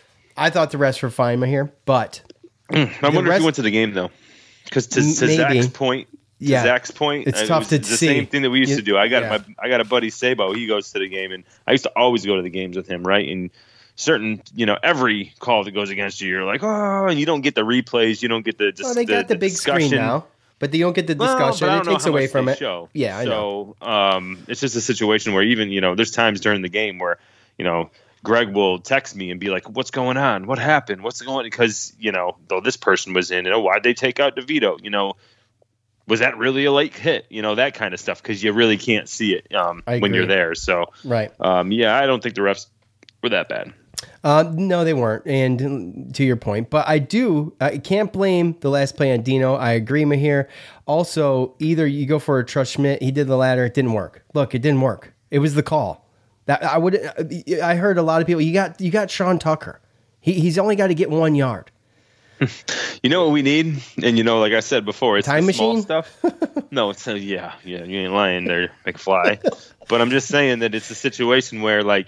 Speaker 4: I thought the rest were fine here, but
Speaker 5: mm, I wonder rest, if you went to the game though, because to, to Zach's point, to
Speaker 4: yeah,
Speaker 5: Zach's point,
Speaker 4: it's
Speaker 5: it
Speaker 4: tough to
Speaker 5: the
Speaker 4: see.
Speaker 5: Same thing that we used
Speaker 4: you,
Speaker 5: to do. I got
Speaker 4: yeah.
Speaker 5: my, I got a buddy Sabo. He goes to the game, and I used to always go to the games with him, right? And certain, you know, every call that goes against you, you're like, oh, and you don't get the replays, you don't get the.
Speaker 4: Well, they
Speaker 5: the,
Speaker 4: got the,
Speaker 5: the
Speaker 4: big
Speaker 5: discussion.
Speaker 4: screen now. But they don't get the discussion.
Speaker 5: Well,
Speaker 4: it takes away from it.
Speaker 5: Show.
Speaker 4: Yeah, I
Speaker 5: so,
Speaker 4: know.
Speaker 5: So um, it's just a situation where even, you know, there's times during the game where, you know, Greg will text me and be like, what's going on? What happened? What's going on? Because, you know, though this person was in, you know, why'd they take out DeVito? You know, was that really a late hit? You know, that kind of stuff, because you really can't see it um, when you're there. So,
Speaker 4: right.
Speaker 5: um, yeah, I don't think the refs were that bad.
Speaker 4: Uh, no, they weren't. And to your point, but I do, I can't blame the last play on Dino. I agree with here. Also, either you go for a trust Schmidt, he did the latter, it didn't work. Look, it didn't work. It was the call. That I would, I heard a lot of people. You got, you got Sean Tucker. He, he's only got to get one yard.
Speaker 5: You know what we need, and you know, like I said before, it's
Speaker 4: time
Speaker 5: the small
Speaker 4: machine
Speaker 5: stuff. No, it's a, yeah, yeah. You ain't lying there, McFly. But I'm just saying that it's a situation where, like,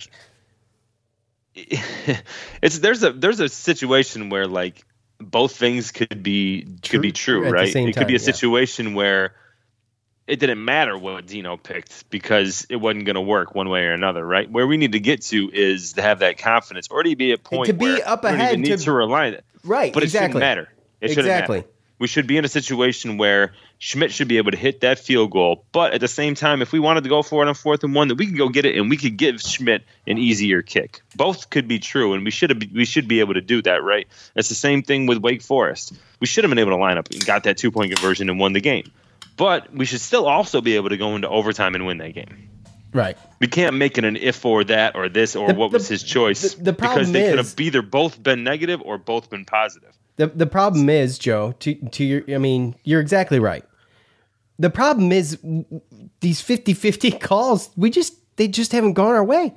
Speaker 5: it's there's a there's a situation where like both things could be
Speaker 4: True.
Speaker 5: could be true,
Speaker 4: At
Speaker 5: right?
Speaker 4: the same
Speaker 5: It could be a
Speaker 4: time, yeah.
Speaker 5: situation where it didn't matter what Dino picked because it wasn't going to work one way or another, right? Where we need to get to is to have that confidence, or to be at a point
Speaker 4: to be
Speaker 5: where
Speaker 4: up
Speaker 5: we don't
Speaker 4: ahead
Speaker 5: even need
Speaker 4: to-
Speaker 5: to, rely on it,
Speaker 4: Right,
Speaker 5: But
Speaker 4: exactly.
Speaker 5: it shouldn't matter. It shouldn't
Speaker 4: Exactly.
Speaker 5: matter. We should be in a situation where Schmidt should be able to hit that field goal, but at the same time, if we wanted to go for it on fourth and one, that we can go get it and we could give Schmidt an easier kick. Both could be true, and we should have, we should be able to do that, right? It's the same thing with Wake Forest. We should have been able to line up and got that two point conversion and won the game, but we should still also be able to go into overtime and win that game.
Speaker 4: Right.
Speaker 5: We can't make it an if or that or this or
Speaker 4: The-
Speaker 5: what
Speaker 4: the-
Speaker 5: was his choice,
Speaker 4: the- the problem
Speaker 5: because they could
Speaker 4: is-
Speaker 5: have either both been negative or both been positive.
Speaker 4: The the problem is, Joe, to to your, I mean, you're exactly right. The problem is w- these fifty-fifty calls, we just, they just haven't gone our way.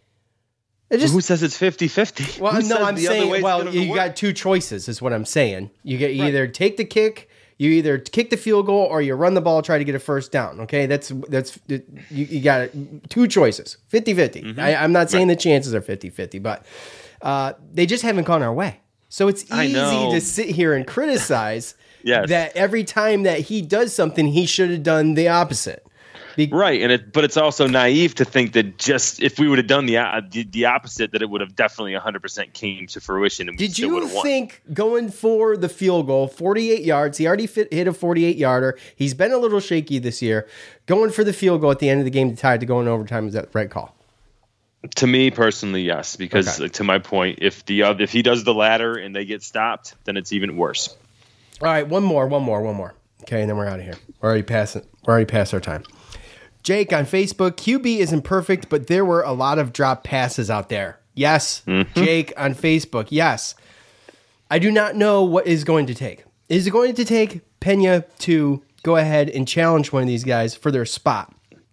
Speaker 4: It just,
Speaker 5: Who says it's fifty-fifty?
Speaker 4: well,
Speaker 5: Who
Speaker 4: no,
Speaker 5: says
Speaker 4: I'm
Speaker 5: the other
Speaker 4: saying,
Speaker 5: way's
Speaker 4: well,
Speaker 5: gonna
Speaker 4: you
Speaker 5: work?
Speaker 4: got two choices is what I'm saying. You get you
Speaker 5: Right.
Speaker 4: either take the kick, you either kick the field goal, or you run the ball, try to get a first down. Okay, that's that's you, you got two choices, fifty-fifty.
Speaker 5: Mm-hmm.
Speaker 4: I, I'm not saying the chances are fifty-fifty, but uh, they just haven't gone our way. So it's
Speaker 5: I
Speaker 4: easy
Speaker 5: know.
Speaker 4: to sit here and criticize
Speaker 5: Yes.
Speaker 4: that every time that he does something, he should have done the opposite. Be-
Speaker 5: Right, and it, but it's also naive to think that just if we would have done the uh, the, the opposite, that it would have definitely one hundred percent came to fruition. And we
Speaker 4: Did
Speaker 5: still
Speaker 4: you
Speaker 5: would have won.
Speaker 4: think going for the field goal, forty-eight yards, he already fit, hit a forty-eight yarder. He's been a little shaky this year. Going for the field goal at the end of the game to tie it to go in overtime, is that the right call?
Speaker 5: To me personally, yes, because
Speaker 4: Okay.
Speaker 5: like, to my point, if the uh, if he does the latter and they get stopped, then it's even worse.
Speaker 4: All right, one more, one more, one more. Okay, and then we're out of here. We're already past it. We're already past our time. Jake on Facebook, Q B isn't perfect, but there were a lot of drop passes out there. Yes,
Speaker 5: Mm-hmm.
Speaker 4: Jake on Facebook. Yes. I do not know what is going to take. Is it going to take Pena to go ahead and challenge one of these guys for their spot?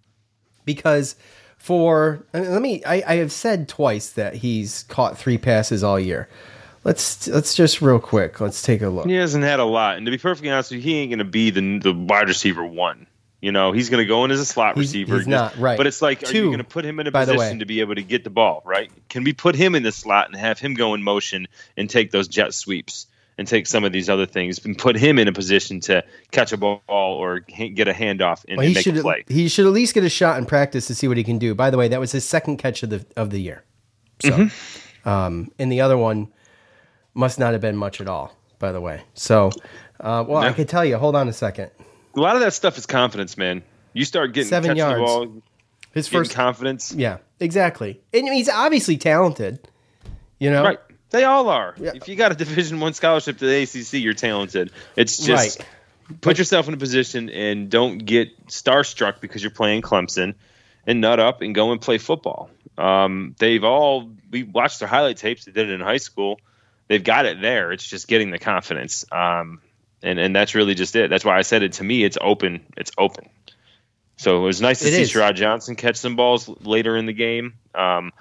Speaker 4: Because for, I mean, let me, I, I have said twice that he's caught three passes all year. Let's let's just real quick. Let's take a look.
Speaker 5: He hasn't had a lot, and to be perfectly honest with you, he ain't going to be the the wide receiver one. You know, he's going to go in as a slot
Speaker 4: He's-
Speaker 5: receiver.
Speaker 4: he's not, right.
Speaker 5: But it's like, are
Speaker 4: Two,
Speaker 5: you going to put him in a
Speaker 4: by the way.
Speaker 5: position to be able to get the ball, right? Can we put him in the slot and have him go in motion and take those jet sweeps and take some of these other things and put him in a position to catch a ball or ha- get a handoff and,
Speaker 4: Well,
Speaker 5: and
Speaker 4: he
Speaker 5: make
Speaker 4: should
Speaker 5: a play?
Speaker 4: he should at least get a shot in practice to see what he can do. By the way, that was his second catch of the of the year. So,
Speaker 5: Mm-hmm.
Speaker 4: um, and the other one must not have been much at all. By the way, so uh, well, I
Speaker 5: Yeah.
Speaker 4: can tell you. Hold on a second.
Speaker 5: A lot of that stuff is confidence, man. You start getting
Speaker 4: Seven
Speaker 5: catching
Speaker 4: yards.
Speaker 5: the ball,
Speaker 4: His
Speaker 5: getting
Speaker 4: first
Speaker 5: confidence.
Speaker 4: Yeah, exactly. And he's obviously talented. You know,
Speaker 5: Right. They all are.
Speaker 4: Yeah.
Speaker 5: If you got a Division One scholarship to the A C C, you're talented. It's just
Speaker 4: Right.
Speaker 5: put yourself in a position and don't get starstruck because you're playing Clemson, and nut up and go and play football. Um, they've all we watched their highlight tapes. They did it in high school. They've got it there. It's just getting the confidence. Um, and and that's really just it. That's why I said it. To me, it's open. It's open. So it was nice to
Speaker 4: It
Speaker 5: see
Speaker 4: is.
Speaker 5: Sherrod Johnson catch some balls later in the game. Um,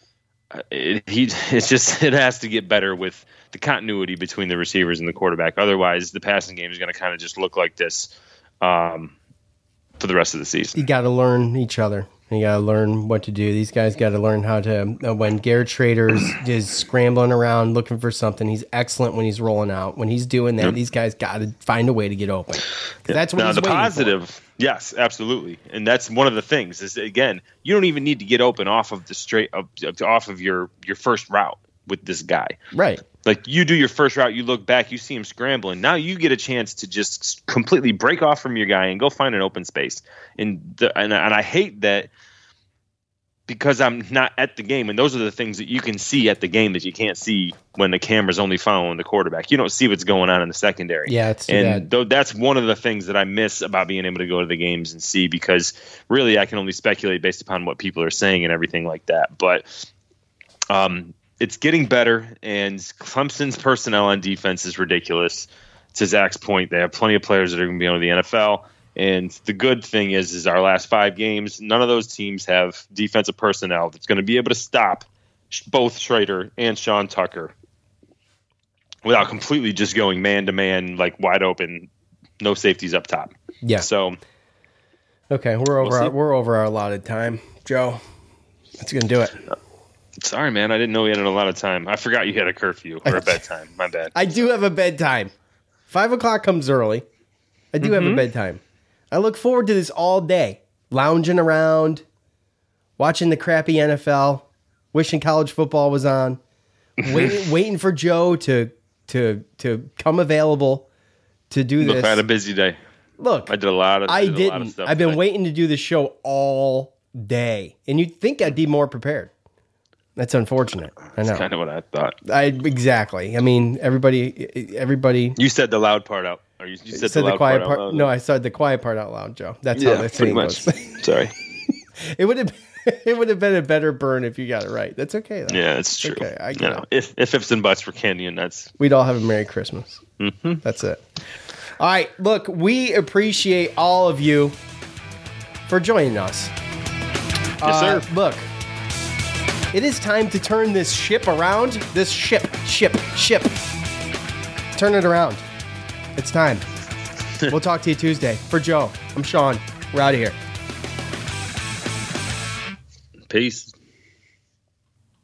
Speaker 5: it, he, it's just it has to get better with the continuity between the receivers and the quarterback. Otherwise, the passing game is going to kind of just look like this um, for the rest of the season.
Speaker 4: you got to learn each other. You got to learn what to do. These guys got to learn how to. Uh, when Garrett Schrader is, is scrambling around looking for something, he's excellent when he's rolling out. When he's doing that,
Speaker 5: Yep.
Speaker 4: these guys got to find a way to get open. 'Cause That's what
Speaker 5: now
Speaker 4: he's
Speaker 5: the
Speaker 4: waiting for.
Speaker 5: positive, yes, absolutely, and that's one of the things. Is again, you don't even need to get open off of the straight of, off of your your first route with this guy.
Speaker 4: Right.
Speaker 5: Like you do your first route, you look back, you see him scrambling. Now you get a chance to just completely break off from your guy and go find an open space. And the, and, and I hate that because I'm not at the game. And those are the things that you can see at the game that you can't see when the camera's only following the quarterback. You don't see what's going on in the secondary.
Speaker 4: Yeah, it's too
Speaker 5: and
Speaker 4: bad.
Speaker 5: Th- that's one of the things that I miss about being able to go to the games and see, because really I can only speculate based upon what people are saying and everything like that. But um, it's getting better, and Clemson's personnel on defense is ridiculous. To Zach's point, they have plenty of players that are going to be on the N F L. And the good thing is, is our last five games, none of those teams have defensive personnel that's going to be able to stop both Schrader and Sean Tucker without completely just going man to man, like wide open, no safeties up top.
Speaker 4: Yeah.
Speaker 5: So,
Speaker 4: okay, we're over.
Speaker 5: We'll
Speaker 4: our, we're over our allotted time, Joe. That's gonna do it.
Speaker 5: Sorry, man. I didn't know we had a lot of time. I forgot you had a curfew or a bedtime. My bad.
Speaker 4: I do have a bedtime. Five o'clock comes early. I do
Speaker 5: Mm-hmm.
Speaker 4: have a bedtime. I look forward to this all day. Lounging around, watching the crappy N F L, wishing college football was on, waiting, waiting for Joe to to to come available to do
Speaker 5: Look,
Speaker 4: this.
Speaker 5: I had a busy day.
Speaker 4: Look,
Speaker 5: I did a lot of.
Speaker 4: I
Speaker 5: did a lot of
Speaker 4: didn't.
Speaker 5: stuff
Speaker 4: I've been
Speaker 5: today.
Speaker 4: waiting to do the show all day, and you'd think I'd be more prepared. That's unfortunate. I know.
Speaker 5: That's kind of what I thought.
Speaker 4: I exactly. I mean, everybody, everybody.
Speaker 5: You said the loud part out. Or you, you said,
Speaker 4: said
Speaker 5: the,
Speaker 4: the,
Speaker 5: loud
Speaker 4: quiet
Speaker 5: part.
Speaker 4: part.
Speaker 5: out loud.
Speaker 4: No, I said the quiet part out loud, Joe. That's
Speaker 5: yeah,
Speaker 4: how the
Speaker 5: pretty
Speaker 4: saying
Speaker 5: much.
Speaker 4: goes.
Speaker 5: Sorry.
Speaker 4: It would have. It would have been a better burn if you got it right. That's okay though.
Speaker 5: Yeah, it's true.
Speaker 4: Okay, I
Speaker 5: you
Speaker 4: get
Speaker 5: know,
Speaker 4: it.
Speaker 5: if if ifs and buts were candy and nuts,
Speaker 4: We'd all have a Merry Christmas.
Speaker 5: Mm-hmm.
Speaker 4: That's it. All right, look, we appreciate all of you for joining us.
Speaker 5: Yes, sir.
Speaker 4: Look, it is time to turn this ship around. This ship, ship, ship. Turn it around. It's time. We'll talk to you Tuesday. For Joe, I'm Sean. We're out of here.
Speaker 5: peace.